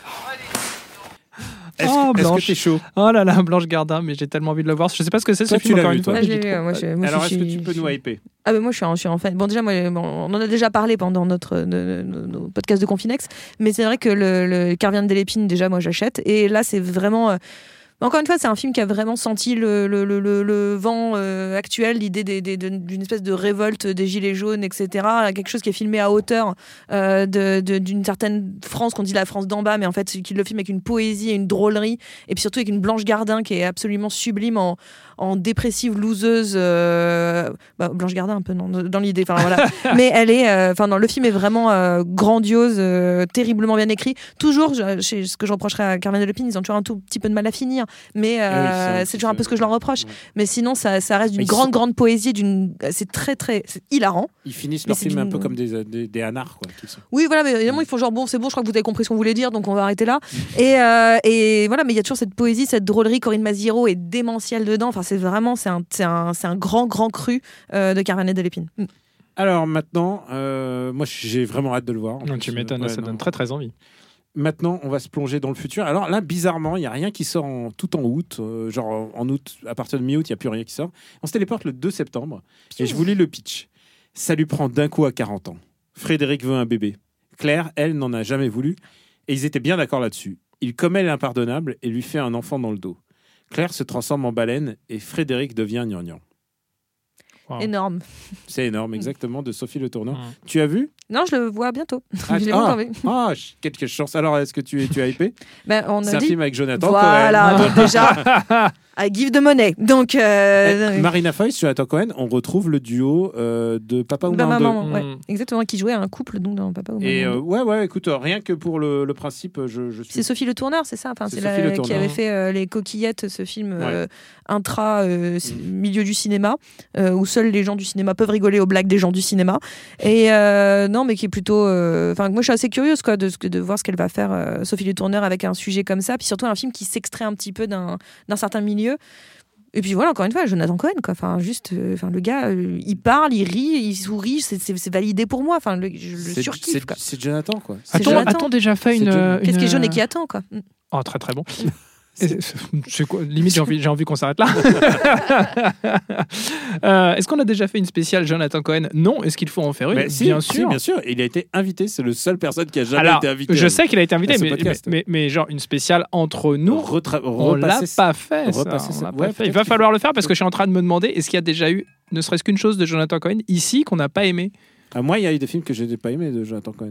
Est-ce, oh, que, est-ce que t'es chaud? Oh là là, Blanche Gardin, mais j'ai tellement envie de le voir. Je sais pas ce que c'est ce film encore une fois. Ah, je l'ai vu, moi, je, moi, Alors je, est-ce je, que tu peux je, nous hyper? Ah ben moi je suis en, je suis en fait. Bon déjà moi bon, on en a déjà parlé pendant notre de, de, de, nos podcasts de Confinex, mais c'est vrai que le, le Carvien de Delépine déjà moi j'achète et là c'est vraiment euh, encore une fois, c'est un film qui a vraiment senti le, le, le, le, le vent euh, actuel, l'idée des, des, de, d'une espèce de révolte des gilets jaunes, et cetera. Quelque chose qui est filmé à hauteur euh, de, de, d'une certaine France, qu'on dit la France d'en bas, mais en fait, qui le filme avec une poésie et une drôlerie, et puis surtout avec une Blanche Gardin qui est absolument sublime en, en dépressive loseuse. Euh, bah, Blanche Gardin, un peu non, dans l'idée, enfin voilà. Mais elle est, enfin euh, non, le film est vraiment euh, grandiose, euh, terriblement bien écrit. Toujours, je, je, ce que je reprocherais à Carmen Delépine, ils ont toujours un tout petit peu de mal à finir. Mais euh, oui, c'est, c'est toujours un peu ce que je leur reproche. Ouais. Mais sinon, ça, ça reste d'une mais grande, grande poésie. D'une... C'est très, très c'est hilarant. Ils finissent leur film d'une... un peu comme des, des, des anards. Quoi, qui sont... Oui, voilà, mais évidemment, ils font genre, bon, c'est bon, je crois que vous avez compris ce qu'on voulait dire, donc on va arrêter là. et, euh, et voilà, mais il y a toujours cette poésie, cette drôlerie. Corinne Maziero est démentielle dedans. Enfin, c'est vraiment, c'est un, c'est un, c'est un grand, grand cru euh, de Carmen Delépine. Mm. Alors maintenant, euh, moi, j'ai vraiment hâte de le voir. Non, tu m'étonnes, ouais, ça non. donne très, très envie. Maintenant, on va se plonger dans le futur. Alors là, bizarrement, il n'y a rien qui sort en, tout en août. Euh, genre en août, à partir de mi-août, il n'y a plus rien qui sort. On se téléporte le deux septembre. Et je vous lis le pitch. Ça lui prend d'un coup à quarante ans. Frédéric veut un bébé. Claire, elle, n'en a jamais voulu. Et ils étaient bien d'accord là-dessus. Il commet l'impardonnable et lui fait un enfant dans le dos. Claire se transforme en baleine et Frédéric devient gnangnan. Wow. Énorme. C'est énorme, exactement, de Sophie Le Tourneur. Mmh. Tu as vu ? Non, je le vois bientôt. Ah, je l'ai ah, vu. ah, quelque chance. Alors, est-ce que tu es, tu es hypé ? Ben, on a C'est un dit... film avec Jonathan voilà, Cohen. Donc déjà, I give the money. Donc, euh... Marina Foïs, Jonathan Cohen, on retrouve le duo euh, de Papa ou Maman deux. Maman, ouais. mmh. Exactement, qui jouait un couple donc dans Papa ou Maman. Et euh, ouais, ouais, écoute, rien que pour le, le principe, je, je suis... C'est Sophie Le Tourneur, c'est ça enfin, C'est, c'est c'est la, qui avait fait euh, Les Coquillettes, ce film euh, ouais. intra euh, mmh. milieu du cinéma, euh, où seuls les gens du cinéma peuvent rigoler aux blagues des gens du cinéma. Et euh, non, mais qui est plutôt... Enfin, euh, moi, je suis assez curieuse quoi, de, de voir ce qu'elle va faire, euh, Sophie Le Tourneur, avec un sujet comme ça. Puis surtout un film qui s'extrait un petit peu d'un, d'un certain milieu. Et puis voilà, encore une fois, Jonathan Cohen, quoi. Enfin, juste, euh, enfin, le gars, euh, il parle, il rit, il sourit, c'est, c'est, c'est validé pour moi. Enfin, le, je le c'est, surkiffe. C'est, quoi. c'est Jonathan, quoi. C'est A-t-on, Jonathan. a-t-on déjà fait une, une... Qu'est-ce qui est jaune et qui attend, quoi. Oh, très très bon. C'est... C'est quoi limite, j'ai envie, j'ai envie qu'on s'arrête là. euh, est-ce qu'on a déjà fait une spéciale Jonathan Cohen ? Non. Est-ce qu'il faut en faire une ? Mais si, Bien si, sûr. bien sûr. Il a été invité. C'est le seul personne qui a jamais Alors, été invité. Je sais qu'il a été invité, mais, mais, mais, mais, mais genre une spéciale entre nous, Retra- on l'a pas fait. Ça. Repasser On ça. l'a Ouais, pas fait. Il va falloir le faire parce que je suis en train de me demander est-ce qu'il y a déjà eu ne serait-ce qu'une chose de Jonathan Cohen ici qu'on n'a pas aimé ? Ah, moi, il y a eu des films que je n'ai pas aimés de Jonathan Cohen.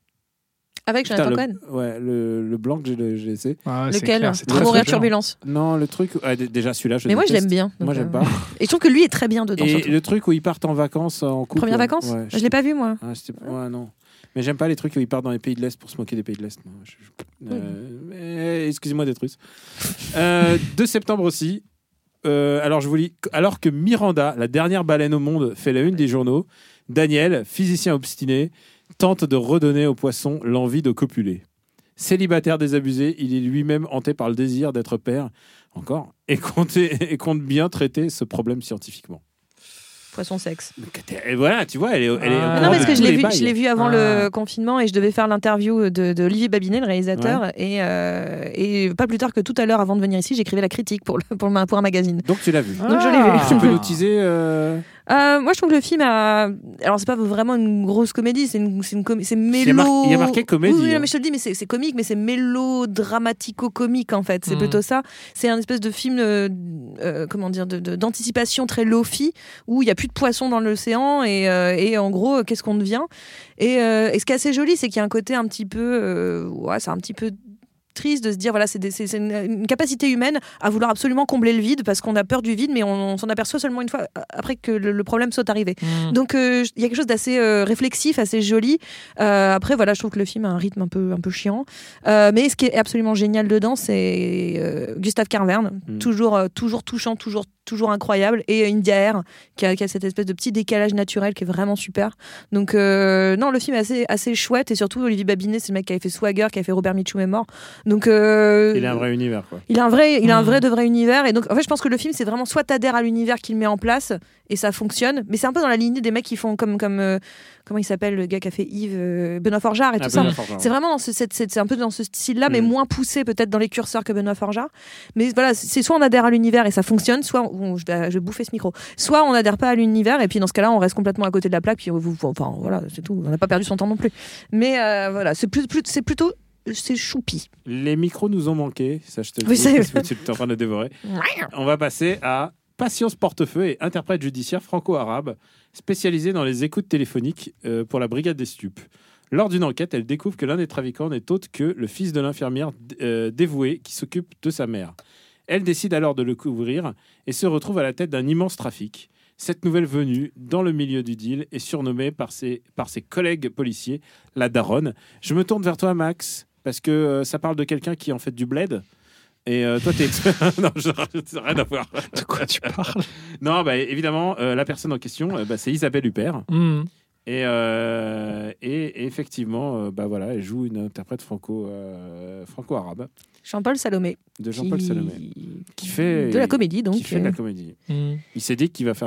Avec Jonathan Putain, Cohen le, ouais, le, le blanc que j'ai, j'ai essayé. Ah, lequel clair, c'est Mourir turbulence. Non, le truc. Ah, déjà, celui-là, je Mais moi, déteste. je l'aime bien. Moi, j'aime euh... pas. Et je trouve que lui est très bien dedans. Et surtout. le truc où ils partent en vacances en couple. Première vacances ouais, je, je l'ai pas vu, moi. Ah, ouais, non. Mais j'aime pas les trucs où ils partent dans les pays de l'Est pour se moquer des pays de l'Est. Non, je, je, euh, mais, excusez-moi d'être russe. euh, deux septembre aussi. Euh, alors, je vous lis. Alors que Miranda, la dernière baleine au monde, fait la une des journaux, Daniel, physicien obstiné, tente de redonner aux poissons l'envie de copuler. Célibataire désabusé, il est lui-même hanté par le désir d'être père, encore, et compte, et compte bien traiter ce problème scientifiquement. Poisson sexe. Et voilà, tu vois, elle est. Elle est ah. Non, parce que je l'ai, vu, je l'ai vu avant ah. le confinement et je devais faire l'interview de, de Olivier Babinet, le réalisateur. Ouais. Et, euh, et pas plus tard que tout à l'heure, avant de venir ici, j'écrivais la critique pour, le, pour, le, pour un magazine. Donc tu l'as vu. Donc ah. je l'ai vu. Tu peux nous teaser euh... Euh, moi, je trouve que le film a. Alors, c'est pas vraiment une grosse comédie, c'est une, c'est une com... c'est mélo. Il y a, mar... Il y a marqué comédie. Oui, hein. mais je te le dis, mais c'est, c'est comique, mais c'est mélo-dramatico-comique en fait. C'est mmh. plutôt ça. C'est un espèce de film, euh, euh, comment dire, de, de, d'anticipation très lofi où il y a plus de poissons dans l'océan et, euh, et en gros, qu'est-ce qu'on devient et, euh, et ce qui est assez joli, c'est qu'il y a un côté un petit peu, euh, ouais, c'est un petit peu triste de se dire voilà c'est, des, c'est, c'est une, une capacité humaine à vouloir absolument combler le vide parce qu'on a peur du vide mais on, on s'en aperçoit seulement une fois après que le, le problème soit arrivé mmh. donc il euh, y a quelque chose d'assez euh, réflexif, assez joli euh, après voilà je trouve que le film a un rythme un peu, un peu chiant euh, mais ce qui est absolument génial dedans c'est euh, Gustave Carverne mmh. toujours, euh, toujours touchant, toujours toujours incroyable et India Air qui a, qui a cette espèce de petit décalage naturel qui est vraiment super donc euh, non le film est assez, assez chouette et surtout Olivier Babinet c'est le mec qui avait fait Swagger, qui a fait Robert Mitchum est mort donc euh, il a un vrai univers quoi. il a un vrai, il a un vrai de vrai univers et donc en fait je pense que le film c'est vraiment soit t'adhères à l'univers qu'il met en place et ça fonctionne mais c'est un peu dans la lignée des mecs qui font comme, comme euh, comment il s'appelle le gars qui a fait Yves euh, Benoît Forjard et tout ah, ça Forjard. C'est vraiment dans ce, c'est, c'est un peu dans ce style là mmh. mais moins poussé peut-être dans les curseurs que Benoît Forjard mais voilà c'est soit on adhère à l'univers et ça fonctionne soit bon, je, vais, je vais bouffer ce micro soit on n'adhère pas à l'univers et puis dans ce cas là on reste complètement à côté de la plaque puis vous, enfin voilà c'est tout on n'a pas perdu son temps non plus mais euh, voilà c'est, plus, plus, c'est plutôt c'est choupi. Les micros nous ont manqué, ça je te le oui, dis, parce que tu es en train de dévorer. On va passer à Patience Portefeuille et interprète judiciaire franco-arabe, spécialisée dans les écoutes téléphoniques euh, pour la brigade des stupes. Lors d'une enquête, elle découvre que l'un des trafiquants n'est autre que le fils de l'infirmière euh, dévouée qui s'occupe de sa mère. Elle décide alors de le couvrir et se retrouve à la tête d'un immense trafic. Cette nouvelle venue dans le milieu du deal est surnommée par ses, par ses collègues policiers la daronne. Je me tourne vers toi, Max, parce que euh, ça parle de quelqu'un qui en fait du bled. Et euh, toi, t'es expert. Non, je rien à voir. De quoi tu parles ? Non, bah, évidemment, euh, la personne en question, euh, bah, c'est Isabelle Huppert. Mmh. Et, euh, et, et effectivement, euh, bah, voilà, elle joue une interprète franco, euh, franco-arabe. Jean-Paul Salomé. De Jean-Paul qui... Salomé. Qui fait, de la comédie, donc. Qui fait de la comédie. Mmh. Il s'est dit qu'il va faire de l'argent.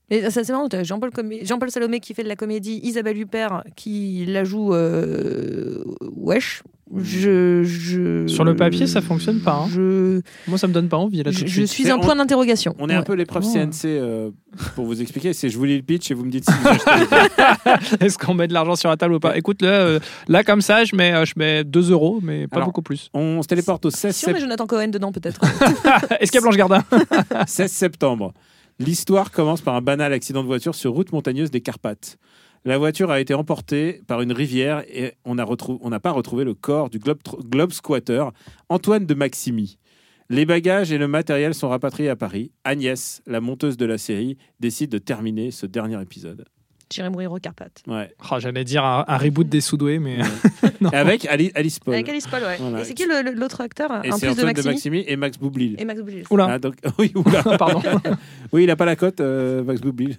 Et ça, c'est marrant, t'as Jean-Paul, Comé- Jean-Paul Salomé qui fait de la comédie, Isabelle Huppert qui la joue euh... wesh. Je, je... Sur le papier, ça fonctionne pas. Hein. Je... Moi, ça me donne pas envie. Là, tout je, de je suite. suis un on, point d'interrogation. On est ouais. un peu l'épreuve oh. C N C euh, pour vous expliquer. C'est je vous lis le pitch et vous me dites si vous achetez. Est-ce qu'on met de l'argent sur la table ou pas? Écoute, là, euh, là comme ça, je mets, je mets deux euros, mais pas Alors, beaucoup plus. On se téléporte au seize Si on met Jonathan Cohen dedans, peut-être. Est-ce qu'il y a Blanche Gardin? seize septembre. L'histoire commence par un banal accident de voiture sur route montagneuse des Carpates. La voiture a été emportée par une rivière et on n'a retrou- on n'a pas retrouvé le corps du globe, globe squatter Antoine de Maximi. Les bagages et le matériel sont rapatriés à Paris. Agnès, la monteuse de la série, décide de terminer ce dernier épisode. J'irai mourir aux Carpates. Ouais. Oh, j'allais dire un, un reboot des Soudoués, mais... non. Et avec Ali, Alice Paul. Avec Alice Paul, ouais. Voilà. Et c'est qui le, le, l'autre acteur et en c'est plus Antoine de Maximi, de Maximi et Max Boublil. Et Max Boublil. Oula. Ah, donc, oui, oula. Pardon. Oui, il n'a pas la cote, euh, Max Boublil.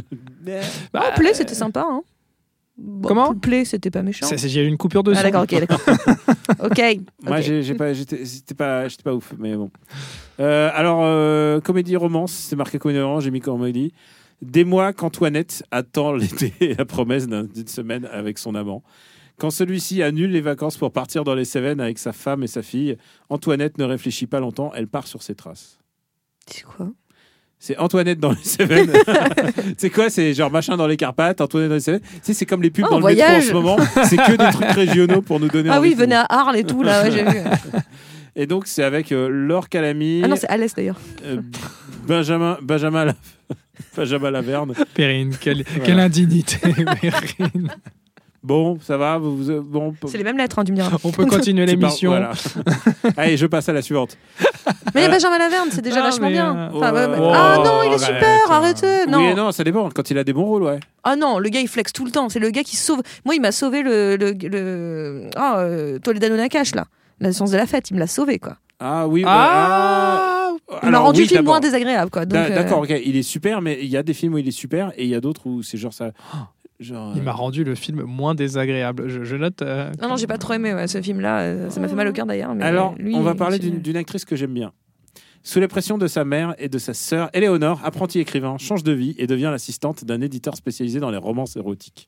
bah, oh, Play, c'était sympa, hein. Bon, Comment Play, c'était pas méchant. Il y a eu une coupure de son. Ah d'accord, ok, d'accord. ok. Moi, okay. j'ai, j'ai pas, j'étais, j'étais pas, j'étais pas ouf, mais bon. Euh, alors, euh, comédie romance, c'est marqué comédie romance, j'ai mis comédie. Des mois qu'Antoinette attend l'été et la promesse d'une semaine avec son amant. Quand celui-ci annule les vacances pour partir dans les Cévennes avec sa femme et sa fille, Antoinette ne réfléchit pas longtemps, elle part sur ses traces. C'est quoi ? C'est Antoinette dans les Cévennes. C'est quoi? C'est genre machin dans les Carpates, Antoinette dans les Cévennes. Tu sais, c'est comme les pubs oh, dans le voyage. métro en ce moment. C'est que des trucs régionaux pour nous donner Ah envie. oui, venez à Arles et tout, là, ouais, j'ai vu. Et donc, c'est avec euh, Laure Calamy. Ah non, c'est Alès d'ailleurs. Euh, Benjamin, Benjamin, La... Benjamin Laverne. Perrine, quelle, voilà. Quelle indignité, Perrine. Bon, ça va vous, vous, bon, c'est les mêmes lettres, hein, tu me diras. On peut continuer l'émission. Voilà. Allez, je passe à la suivante. Mais euh... Benjamin Laverne, c'est déjà ah, vachement bien. Euh... Enfin, ouais, ouais, oh, ah non, il est super, arrête. arrêtez. Non. Oui, non, ça dépend. Quand il a des bons rôles, ouais. Ah non, le gars il flex tout le temps. C'est le gars qui sauve. Moi, il m'a sauvé le, le, le... Oh, euh, Toledano Nakash là, la science de la fête. Il me l'a sauvé quoi. Ah oui. Ah. Bah, il m'a rendu oui, le film moins désagréable quoi. Donc, d'accord, euh... ok. Il est super, mais il y a des films où il est super et il y a d'autres où c'est genre ça. Genre, il m'a rendu le film moins désagréable. Je, je note. Euh... Non, non, j'ai pas trop aimé ouais, ce film-là. Euh, ça m'a fait mal au cœur d'ailleurs. Mais alors, lui, on va il... parler d'une, d'une actrice que j'aime bien. Sous la pression de sa mère et de sa sœur, Éléonore, apprentie écrivain, change de vie et devient l'assistante d'un éditeur spécialisé dans les romances érotiques.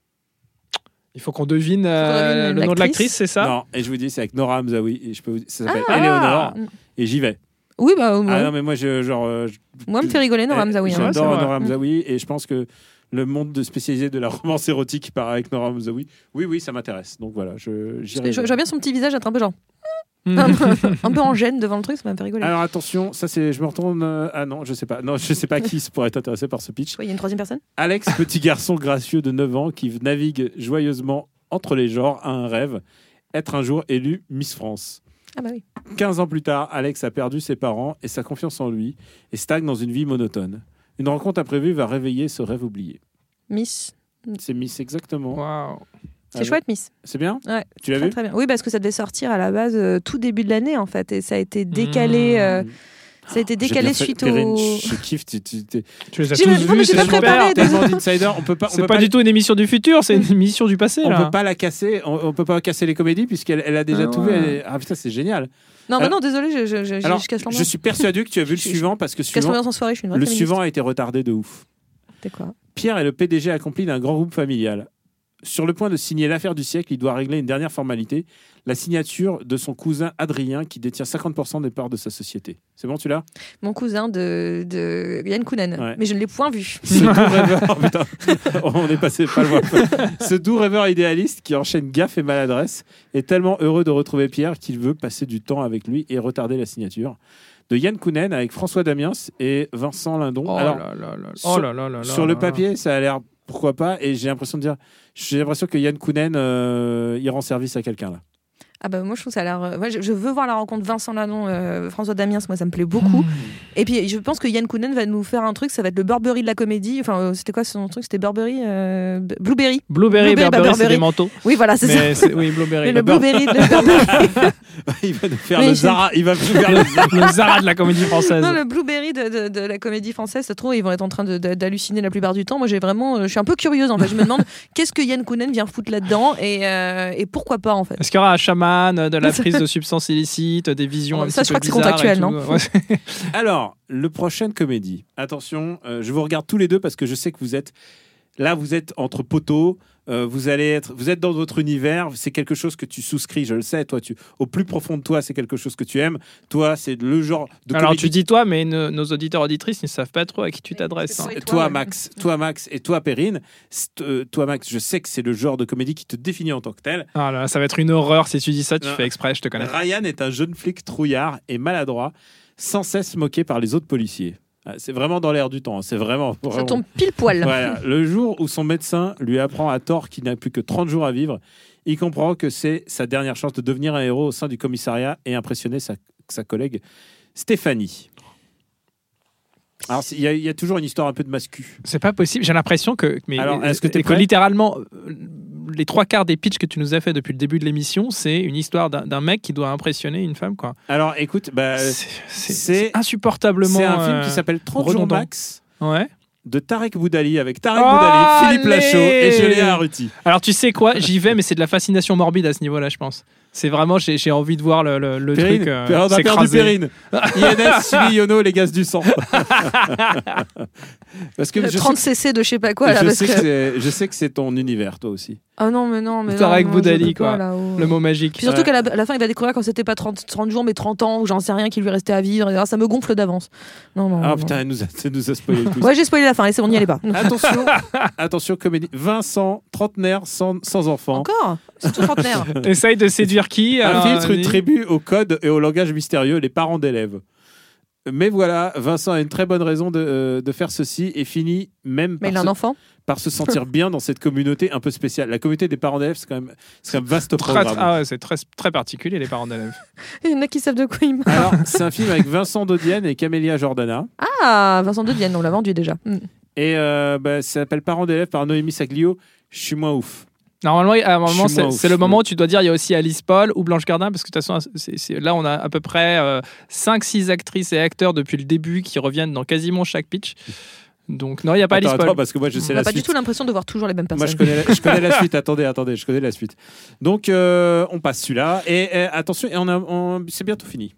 Il faut qu'on devine, euh, le nom de l'actrice, c'est ça? Non, et je vous dis, c'est avec Nora Hamzaoui. Et je peux vous... Ça s'appelle ah, Éléonore. Et j'y vais. Oui, bah. Ouais. Ah non, mais moi, je, genre. Je... Moi, me fait rigoler Nora Hamzaoui. J'adore hein. Nora Hamzaoui et je pense que le monde de spécialisé de la romance érotique part avec Nora Hamzaoui. Oui, oui, ça m'intéresse. Donc voilà, je. J'irai. Je vois bien son petit visage être un peu genre. un, peu, un peu en gêne devant le truc, ça m'a fait rigoler. Alors attention, ça c'est, je me retourne. Euh, ah non, je sais pas. Non, je sais pas qui pourrait être intéressé par ce pitch. Il y a une troisième personne. Alex, petit garçon gracieux de neuf ans qui navigue joyeusement entre les genres, a un rêve, être un jour élu Miss France. Ah bah oui. quinze ans plus tard, Alex a perdu ses parents et sa confiance en lui et stagne dans une vie monotone. Une rencontre imprévue va réveiller ce rêve oublié. Miss. C'est Miss, exactement. Waouh. C'est ah, chouette, Miss. C'est bien? Ouais. Tu l'as très, vu? Très bien. Oui, parce que ça devait sortir à la base euh, tout début de l'année, en fait. Et ça a été décalé. Mmh. Euh, ça a été décalé suite fait, Perrine, au. Je kiffe. Tu, tu, tu, tu les as tous vus, mais c'est super. Préparé, tellement d'insider. On peut pas. On c'est peut pas, pas du tout une émission du futur, c'est une émission du passé. On là. peut pas la casser. On, on peut pas casser les comédies puisqu'elle elle a déjà ah, tout ouais. vu. Elle... Ah putain, c'est génial. Non, bah non, désolé, je, je, je, alors, je casse Je suis persuadé que tu as vu le suivant parce que suivant, soirée, je suis une le suivant a été retardé de ouf. C'est quoi? Pierre est le P D G accompli d'un grand groupe familial. Sur le point de signer l'affaire du siècle, il doit régler une dernière formalité, la signature de son cousin Adrien qui détient cinquante pour cent des parts de sa société. C'est bon, tu l'as? Mon cousin de, de Yann Kounen, ouais. Mais je ne l'ai point vu. Ce doux rêveur, oh, putain, on est passé pas loin. Ce doux rêveur idéaliste qui enchaîne gaffe et maladresse est tellement heureux de retrouver Pierre qu'il veut passer du temps avec lui et retarder la signature. De Yann Kounen avec François Damiens et Vincent Lindon. Oh Alors, là là là. Sur, oh là là là sur là le là papier, là. ça a l'air pourquoi pas, et j'ai l'impression de dire, j'ai l'impression que Yann Kounen, euh, il rend service à quelqu'un là. Ah bah moi je trouve ça a l'air. Euh, moi, je, je veux voir la rencontre Vincent Lindon, euh, François Damiens, moi ça me plaît beaucoup. Mmh. Et puis je pense que Yann Kounen va nous faire un truc, ça va être le Burberry de la comédie. Enfin euh, c'était quoi son truc? C'était Burberry, euh, Blueberry. Blueberry, Blueberry, bah, Burberry, c'est des manteaux. Oui voilà c'est mais ça. C'est, oui Blueberry. Mais le Blueberry, le Burberry. Il va nous faire mais le Zara, il va nous faire le, le Zara de la comédie française. Non le Blueberry de, de, de la comédie française, ça se trouve ils vont être en train de, de, d'halluciner la plupart du temps. Moi j'ai vraiment, je suis un peu curieuse en fait. Je me demande qu'est-ce que Yann Kounen vient foutre là-dedans et, euh, et pourquoi pas en fait. Est-ce qu'il y aura un chaman? marijuane, de la prise de substances illicites, des visions un ça, petit je peu crois que c'est bizarres. contractuel, non Ouais. Alors, le prochaine comédie. Attention, euh, je vous regarde tous les deux parce que je sais que vous êtes là, vous êtes entre poteaux. Euh, vous allez être, vous êtes dans votre univers. C'est quelque chose que tu souscris, je le sais. Toi, tu, au plus profond de toi, c'est quelque chose que tu aimes. Toi, c'est le genre de. Alors comédie... tu dis toi, mais ne, nos auditeurs auditrices ne savent pas trop à qui tu t'adresses. Hein. Toi, toi Max, toi Max et toi Perrine. Euh, toi Max, je sais que c'est le genre de comédie qui te définit en tant que tel. Ah là, ça va être une horreur si tu dis ça. Tu non. fais exprès, je te connais. Ryan est un jeune flic trouillard et maladroit, sans cesse moqué par les autres policiers. C'est vraiment dans l'air du temps. C'est vraiment, vraiment... Ça tombe pile poil. Voilà. Le jour où son médecin lui apprend à tort qu'il n'a plus que trente jours à vivre, il comprend que c'est sa dernière chance de devenir un héros au sein du commissariat et impressionner sa, sa collègue Stéphanie. Alors, il y, y a toujours une histoire un peu de mascu. C'est pas possible. J'ai l'impression que, mais Alors, est-ce que, t'es que littéralement, les trois quarts des pitchs que tu nous as fait depuis le début de l'émission, c'est une histoire d'un, d'un mec qui doit impressionner une femme, quoi. Alors, écoute, bah, c'est, c'est, c'est insupportablement. C'est un film euh, qui s'appelle trente jours max. Ouais. De Tarek Boudali avec Tarek oh, Boudali, Philippe allez Lachaud et Julien Arruti. Alors tu sais quoi, j'y vais, mais c'est de la fascination morbide à ce niveau-là, je pense. C'est vraiment, j'ai, j'ai envie de voir le, le, le Périne, truc euh, on a perdu Perrine. I N S, Subi Yono, les gaz du sang. Parce que je trente sais, cc de je sais pas quoi. Là, je, parce sais que... que c'est, je sais que c'est ton univers, toi aussi. Ah non, mais non. mais Tarek non, Boudali, quoi. Pas, le mot magique. Puis surtout ouais. qu'à la, à la fin, il va découvrir quand c'était pas trente, trente jours, mais trente ans, ou j'en sais rien, qu'il lui restait à vivre. Et ça me gonfle d'avance. Non, non. Ah non. putain, elle nous a, elle nous a spoilé tout. Ouais, j'ai spoilé la fin, allez, c'est bon, n'y allez pas. Attention, attention, comédie. Vincent, trentenaire, sans, sans enfant. Encore c'est tout trentenaire. Essaye de séduire qui Un alors, filtre, euh, une tribu au code et au langage mystérieux, les parents d'élèves. Mais voilà, Vincent a une très bonne raison de, euh, de faire ceci et finit même Mais par, il a se, un enfant. par se sentir bien dans cette communauté un peu spéciale. La communauté des parents d'élèves, c'est quand même, c'est quand même vaste programme. Très, ah ouais, c'est très, très particulier, les parents d'élèves. Il y en a qui savent de quoi ils parlent. Alors, c'est un film avec Vincent Dodienne et Camélia Jordana. Ah, Vincent Dodienne, on l'a vendu déjà. Mm. Et euh, bah, ça s'appelle Parents d'élèves par Noémie Saglio. Je suis moins ouf. Normalement, normalement c'est, ouf, c'est le moment où tu dois dire il y a aussi Alice Paul ou Blanche Gardin, parce que de toute façon, c'est, c'est, là, on a à peu près euh, cinq six actrices et acteurs depuis le début qui reviennent dans quasiment chaque pitch. Donc, non, il n'y a pas attends, Alice Paul. Attends, parce que moi, je sais on la n'a pas suite. du tout l'impression de voir toujours les mêmes personnes. Moi, je connais la, je connais la suite. Attendez, attendez, je connais la suite. Donc, euh, on passe celui-là. Et, et attention, et on a, on, c'est bientôt fini.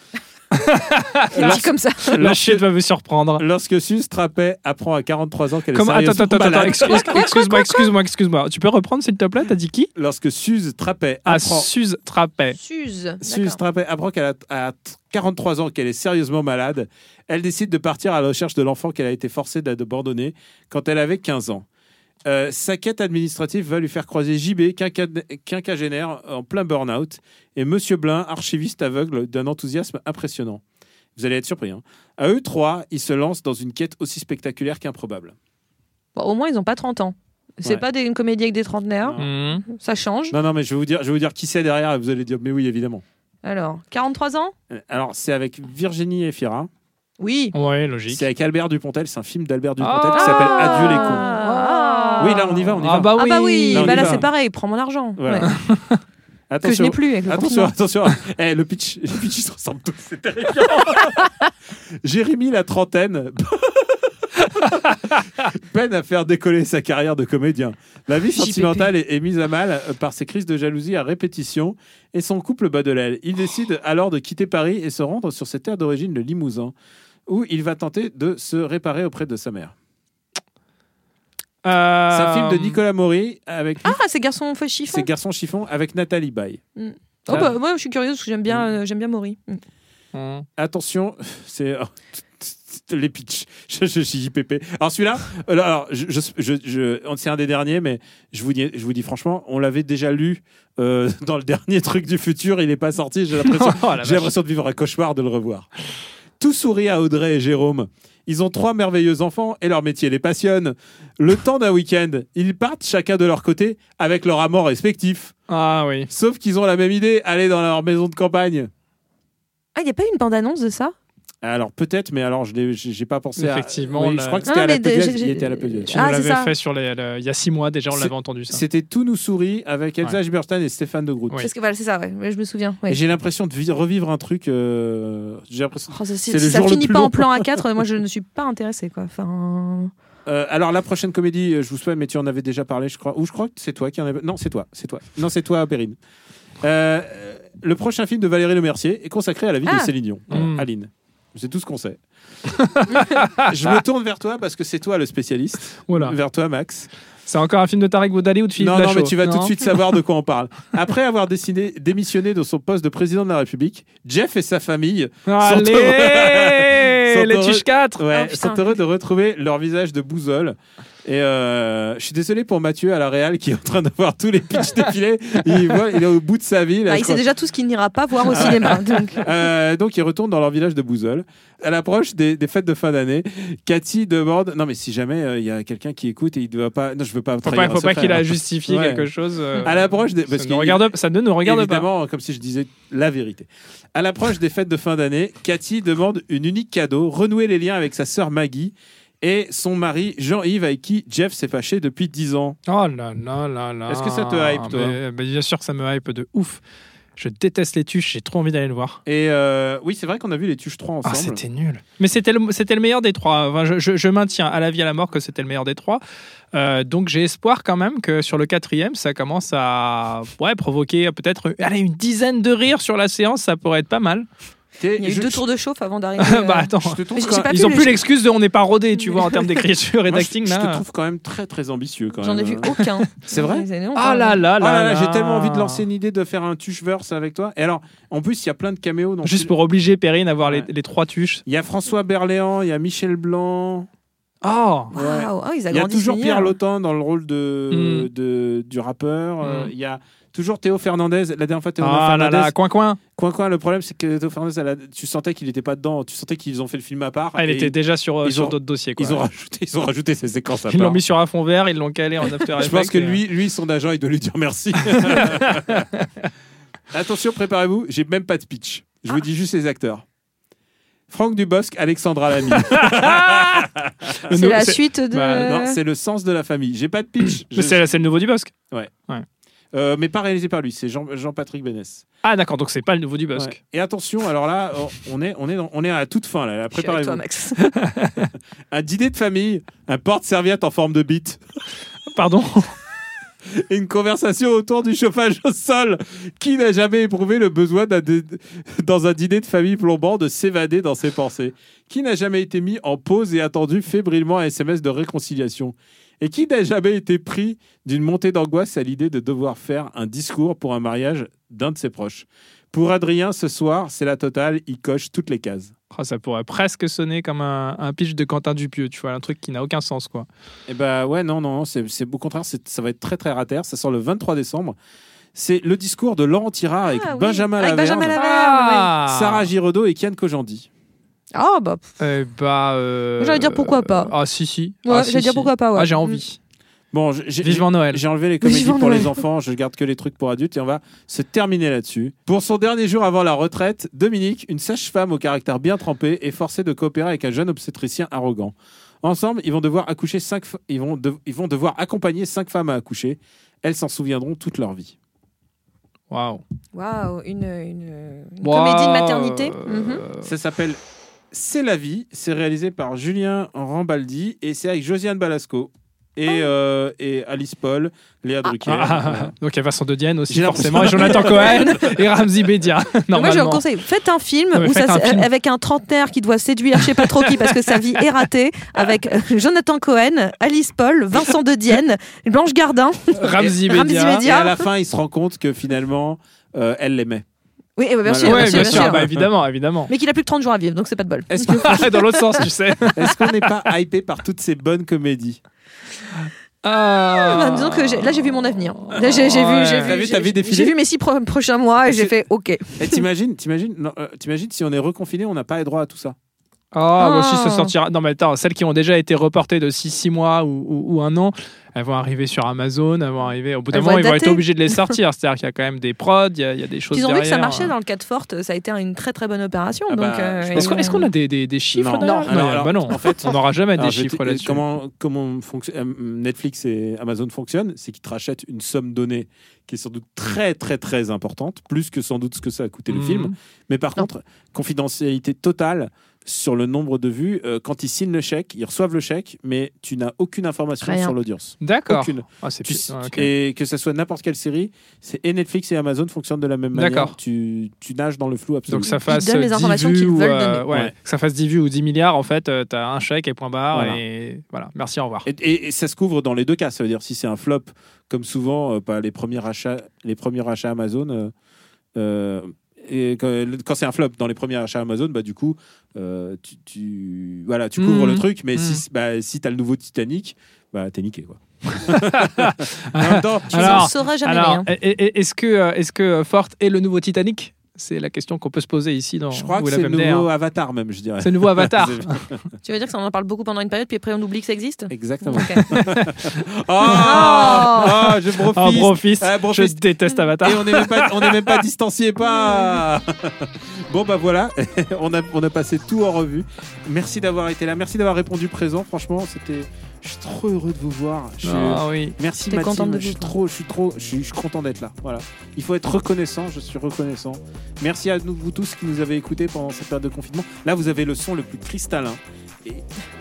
Lorsque, comme ça. La chute va vous surprendre. Lorsque Suze Trappet apprend à quarante-trois ans qu'elle Comment, est sérieusement attends, attends, malade. attends, excuse, excuse-moi, excuse-moi, excuse-moi. Tu peux reprendre, s'il te plaît? T'as dit qui? Lorsque Suze Trappet ah, apprend... Suze Trappet. Suze. Suze Trappet apprend qu'elle a, à quarante-trois ans qu'elle est sérieusement malade, elle décide de partir à la recherche de l'enfant qu'elle a été forcée d'abandonner quand elle avait quinze ans. Euh, sa quête administrative va lui faire croiser J B, quinquagénaire en plein burn-out, et Monsieur Blin, archiviste aveugle d'un enthousiasme impressionnant. Vous allez être surpris. Hein. À eux trois, ils se lancent dans une quête aussi spectaculaire qu'improbable. Bon, au moins, ils n'ont pas trente ans. C'est ouais. pas des, une comédie avec des trentenaires. Mmh. Ça change. Non, non, mais je vais vous dire, je vais vous dire qui c'est derrière et vous allez dire, mais oui, évidemment. Alors, quarante-trois ans? Alors, c'est avec Virginie Efira. Oui. Ouais, logique. C'est avec Albert Dupontel. C'est un film d'Albert Dupontel ah qui s'appelle Adieu les cons. Ah oui, là, on y va, on y va. Ah bah oui, ah bah, oui. Là, bah là c'est pareil, prends mon argent. Voilà. Ouais. Attention, que je n'ai plus avec le attention, attention. hey, le pitch, les pitchs ils se ressemblent tous, c'est terrifiant. Jérémy, la trentaine, peine à faire décoller sa carrière de comédien. La vie sentimentale est, est mise à mal par ses crises de jalousie à répétition et son couple bat de l'aile. Il décide alors de quitter Paris et se rendre sur ses terres d'origine, le Limousin, où il va tenter de se réparer auprès de sa mère. Euh... C'est un film de Nicolas Maury avec. Ah, c'est Garçon chiffon. C'est Garçon chiffon avec Nathalie Baye. Mm. Oh bah, moi, je suis curieuse parce que j'aime bien, mm. j'aime bien Maury. Mm. Mm. Attention, c'est oh, les pitchs. Je, je, je, J P P. Alors celui-là, alors je, je, je, je, c'est un des derniers, mais je vous dis, je vous dis franchement, on l'avait déjà lu euh, dans le dernier truc du futur. Il n'est pas sorti. J'ai l'impression, oh, j'ai l'impression de vivre un cauchemar de le revoir. Tout sourit à Audrey et Jérôme. Ils ont trois merveilleux enfants et leur métier les passionne. Le temps d'un week-end, ils partent chacun de leur côté avec leur amant respectif. Ah oui. Sauf qu'ils ont la même idée, aller dans leur maison de campagne. Ah, il n'y a pas eu une bande-annonce de ça ? Alors peut-être, mais alors je l'ai, j'ai pas pensé Effectivement, à. Oui, la... je crois que c'était non, à la mais Podium. j'ai- Il était à la Podium. Tu Ah, nous c'est l'avais ça. fait sur les, le- il y a six mois déjà, on C'est- l'avait entendu ça. C'était Tout nous sourit avec Elsa Ouais. Gilberstein et Stéphane de Groot. Oui. Parce que voilà, c'est ça, ouais. Ouais, je me souviens. Et Ouais. j'ai l'impression de vi- revivre un truc. euh, J'ai l'impression. Oh, ça, si c'est si le ça jour le finit plus pas long. en plan A quatre, moi je ne suis pas intéressée quoi. Enfin, Euh, alors la prochaine comédie, euh, je vous souhaite, mais tu en avais déjà parlé, je crois. Ou je crois que c'est toi qui en avais. Non, c'est toi, c'est toi. Non, c'est toi, Perrine. Euh, le prochain film de Valérie Lemercier est consacré à la vie Ah. de Céline Dion. Mm. Aline. C'est tout ce qu'on sait. Je me tourne vers toi parce que c'est toi le spécialiste. Voilà. Vers toi, Max. C'est encore un film de Tarek Boudali ou de Philippe Non, non, Lachaud mais tu vas tout Non de suite savoir de quoi on parle. Après avoir décidé, démissionné de son poste de président de la République, Jeff et sa famille Allez sont heureux, sont Les heureux- Tuches quatre ouais, Oh, putain. sont heureux de retrouver leur visage de bousole. Et euh, je suis désolé pour Mathieu à la Réal qui est en train de voir tous les pitchs défiler. Il, voit, il est au bout de sa vie. Là, bah, je il sait crois. déjà tout ce qu'il n'ira pas voir au cinéma. Donc. Euh, donc ils retournent dans leur village de Bouzol. À l'approche des, des fêtes de fin d'année, Cathy demande non mais si jamais il euh, y a quelqu'un qui écoute et il ne doit pas, non je veux pas Faut trahir pas, un faut pas secret, qu'il hein. a justifié Ouais. quelque chose. euh, À l'approche des, parce ça, qu'il- ne regarde, ça ne nous regarde pas. évidemment, comme si je disais la vérité. À l'approche des fêtes de fin d'année, Cathy demande une unique cadeau, renouer les liens avec sa sœur Maggie et son mari Jean-Yves avec qui Jeff s'est fâché depuis dix ans. Oh là là là là. Est-ce que ça te hype, toi Mais- mais Bien sûr que ça me hype de ouf. Je déteste les Tuches, j'ai trop envie d'aller le voir. Et euh, oui, c'est vrai qu'on a vu les Tuches trois ensemble. Ah, c'était nul. Mais c'était le, c'était le meilleur des trois. Enfin, je, je, je maintiens à la vie à la mort que c'était le meilleur des trois. Euh, donc j'ai espoir quand même que sur le quatrième, ça commence à ouais, provoquer peut-être allez, une dizaine de rires sur la séance, ça pourrait être pas mal. Il y a eu je- deux tours de chauffe avant d'arriver. bah euh, attends, je te trouve Mais j'ai- quand- j'ai pas ils pu ont le- plus l'excuse de on n'est pas rodé, tu vois, en termes d'écriture et Moi, je- d'acting. je, là. te trouve quand même très très ambitieux quand J'en ai même. vu aucun. C'est vrai Ça fait longtemps. Ah là là Oh là là là, là. j'ai tellement envie de lancer une idée de faire un Tucheverse avec toi. Et alors, en plus, il y a plein de caméos. Dans Juste ce- pour obliger Perrine à voir Ouais. les, les trois Tuches. Il y a François Berléand, il y a Michel Blanc. Oh Ouais. Waouh, ah, ils Il y a agrandissent toujours l'univers. Pierre Lotan dans le rôle de, Mm. de- du rappeur. Euh, Mm. Il y a toujours Théo Fernandez. La dernière fois, Théo Ah là Fernandez. là, coin coin. Coin coin. Le problème, c'est que Théo Fernandez, elle a- tu sentais qu'il n'était pas dedans. Tu sentais qu'ils ont fait le film à part. Ah, il et était déjà sur, euh, ils sur ont- d'autres dossiers. Quoi. Ils ont rajouté, ils ont rajouté ces séquences à Ils l'ont part. mis sur un fond vert, ils l'ont calé en After Je Effects. pense que et, euh, lui, lui, son agent, il doit lui dire merci. Attention, préparez-vous. J'ai même pas de pitch. Je vous dis juste les acteurs. Franck Dubosc, Alexandra Lamy. C'est Nous, la c'est- suite de. Bah, non, c'est le sens de la famille. J'ai pas de pitch. Mais Je- c'est, c'est le nouveau du Bosque. Ouais. Ouais. Euh, mais pas réalisé par lui. C'est Jean, Jean-Patrick Bénès. Ah d'accord, donc c'est pas le nouveau du Ouais. Bosque. Et attention, alors là, on est, on est, dans- on est à la toute fin. Là, Je suis avec toi, préparez-vous. Max. Un dîner de famille, un porte-serviette en forme de bite. Pardon. Et une conversation autour du chauffage au sol. Qui n'a jamais éprouvé le besoin d'un dé- dans un dîner de famille plombant de s'évader dans ses pensées? Qui n'a jamais été mis en pause et attendu fébrilement un S M S de réconciliation? Et qui n'a jamais été pris d'une montée d'angoisse à l'idée de devoir faire un discours pour un mariage d'un de ses proches? Pour Adrien, ce soir, c'est la totale, il coche toutes les cases. Oh, ça pourrait presque sonner comme un, un pitch de Quentin Dupieux, tu vois, un truc qui n'a aucun sens, quoi. Eh ben ouais, non, non, c'est, c'est au contraire, c'est- ça va être très très rater. Ça sort le vingt-trois décembre. C'est le discours de Laurent Tirard avec Ah oui, Benjamin avec Laverne, Benjamin Laverne, Ah Sarah Giraudot et Kian Kojandi. Ah bah. Eh bah. euh, J'allais dire pourquoi pas. Ah si si. Ouais, Ah, si, j'allais dire si. pourquoi pas, ouais. Ah j'ai envie. Bon, j'ai, j'ai- Vivement Noël. J'ai enlevé les comédies Vivement pour Noël. les enfants, je garde que les trucs pour adultes et on va se terminer là-dessus. Pour son dernier jour avant la retraite, Dominique, une sage-femme au caractère bien trempé, est forcée de coopérer avec un jeune obstétricien arrogant. Ensemble, ils vont devoir accoucher cinq, f- ils vont, de- ils vont devoir accompagner cinq femmes à accoucher. Elles s'en souviendront toute leur vie. Waouh. Waouh, une, une, une Waouh, comédie de maternité. euh, Mhm. Ça s'appelle C'est la vie. C'est réalisé par Julien Rambaldi et c'est avec Josiane Balasco et, euh, et Alice Paul, Léa Drucker. Ah, ah, Voilà. ah. Donc il y a Vincent de Dienne aussi J'ai forcément, et l'impression- Jonathan Cohen et Ramzi Bedia. Mais Moi, je Normalement. conseille, faites un film, Ouais, où faites ça, un film. avec un trentenaire qui doit séduire je sais pas trop qui parce que sa vie est ratée, avec euh, Jonathan Cohen, Alice Paul, Vincent de Dienne, Blanche Gardin. Ramzi Ramzi Bedia. Et à la fin, il se rend compte que finalement, euh, elle l'aimait. Oui, eh ben, bien Voilà. sûr, Ouais, bien sûr, bien sûr, sûr. bah, évidemment, évidemment. Mais qu'il a plus que trente jours à vivre, donc c'est pas de bol. Est-ce que- Dans l'autre sens, tu sais. est-ce qu'on n'est pas hypé par toutes ces bonnes comédies? Ah. Bah, disons que j'ai- là j'ai vu mon avenir. Là j'ai j'ai Ouais. vu, j'ai T'as vu vu, ta j'ai- vie défiler j'ai vu mes six pro- prochains mois et j'ai C'est- fait OK. Et t'imagines, t'imagines, non, euh, t'imagines si on est reconfiné, on n'a pas les droits à tout ça. Ah, oh, oh. si ça sortira. Non, mais attends, celles qui ont déjà été reportées de six mois ou, ou, ou un an, elles vont arriver sur Amazon, elles vont arriver. Au bout d'un moment, ils vont être obligés de les sortir. C'est-à-dire qu'il y a quand même des prods, il y a, il y a des choses. Ils ont derrière. vu que ça marchait dans le cas de Forte, ça a été une très très bonne opération. Ah bah, donc, euh, est-ce, qu'on, est-ce qu'on a des, des, des chiffres non. non, alors, alors, bah non. En fait, on n'aura jamais des chiffres là-dessus. Comment, comment fonctionne, Netflix et Amazon fonctionnent, c'est qu'ils te rachètent une somme donnée qui est sans doute très très très importante, plus que sans doute ce que ça a coûté le mmh. film. Mais par non. contre, confidentialité totale sur le nombre de vues. Euh, quand ils signent le chèque, ils reçoivent le chèque, mais tu n'as aucune information Rien. sur l'audience. D'accord. Aucune. Ah, c'est tu, plus... ah, okay. Et que ça soit n'importe quelle série, c'est et Netflix et Amazon fonctionnent de la même manière. D'accord. Tu, tu nages dans le flou absolument. Donc ça fasse ils donnent les informations qu'ils veulent euh, donner. Ouais, ouais. Que ça fasse dix vues ou dix milliards, en fait, euh, tu as un chèque et point barre. Voilà. Et voilà, merci, au revoir. Et, et, et ça se couvre dans les deux cas. Ça veut dire si c'est un flop, comme souvent, euh, pas les premiers achats, les premiers achats Amazon. Euh, euh, Et quand, quand c'est un flop dans les premiers achats Amazon, bah du coup, euh, tu, tu, voilà, tu couvres mmh. le truc. Mais mmh. si, bah, si t'as le nouveau Titanic, bah t'es niqué quoi. En même temps, tu ne sauras jamais alors, rien. Est-ce que, est-ce que Forte est le nouveau Titanic ? C'est la question qu'on peut se poser ici dans. Je crois que c'est le nouveau Avatar même, je dirais. C'est le nouveau Avatar. Tu veux dire que ça on en parle beaucoup pendant une période, puis après on oublie que ça existe ? Exactement. Okay. oh, oh, je brofiste. Oh, brofiste. Ah, brofiste. Je déteste Avatar. Et on n'est même pas, on n'est même pas distancié, pas. Bon bah voilà, on a, on a passé tout en revue. Merci d'avoir été là, merci d'avoir répondu présent. Franchement, c'était. Je suis trop heureux de vous voir. Je... Ah oui. Merci Mathilde. Je suis trop, je suis trop, je suis, je suis content d'être là. Voilà. Il faut être reconnaissant. Je suis reconnaissant. Merci à nous, vous tous qui nous avez écoutés pendant cette période de confinement. Là, vous avez le son le plus cristallin. Et...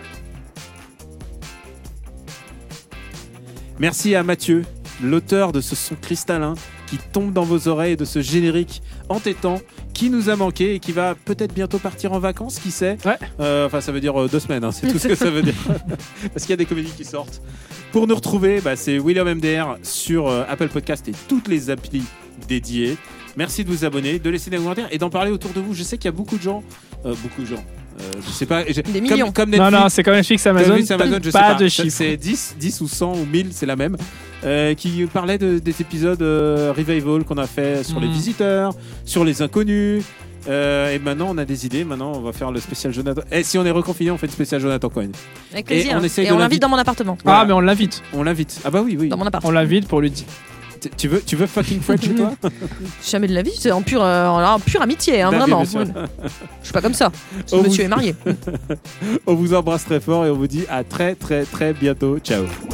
Merci à Mathieu, l'auteur de ce son cristallin qui tombe dans vos oreilles, de ce générique entêtant qui nous a manqué et qui va peut-être bientôt partir en vacances, qui sait. Ouais. Euh, enfin, ça veut dire euh, deux semaines, hein, c'est tout ce que ça veut dire. Parce qu'il y a des comédies qui sortent. Pour nous retrouver, bah, c'est William M D R sur euh, Apple Podcast et toutes les applis dédiées. Merci de vous abonner, de laisser des commentaires et d'en parler autour de vous. Je sais qu'il y a beaucoup de gens, euh, beaucoup de gens. Euh, je sais pas, des comme, millions. Comme Netflix, non, non, c'est comme Netflix, Amazon. Netflix, Amazon je pas, sais pas de chiffres. C'est dix, dix ou cent ou mille, c'est la même. Euh, qui parlait de, des épisodes euh, Revival qu'on a fait sur mmh. les visiteurs, sur les inconnus. Euh, et maintenant, on a des idées. Maintenant, on va faire le spécial Jonathan. Et si on est reconfiné, on fait le spécial Jonathan Cohen. Avec plaisir. Et on, et on l'invite dans mon appartement. Voilà. Ah, mais on l'invite. On l'invite. Ah bah oui, oui. Dans mon appartement. On l'invite pour lui dire. Tu veux, tu veux fucking French chez toi? Jamais de la vie, c'est en pure, euh, en pure amitié, hein, vraiment. Je suis pas comme ça. Ce on monsieur vous... est marié. On vous embrasse très fort et on vous dit à très très très bientôt. Ciao.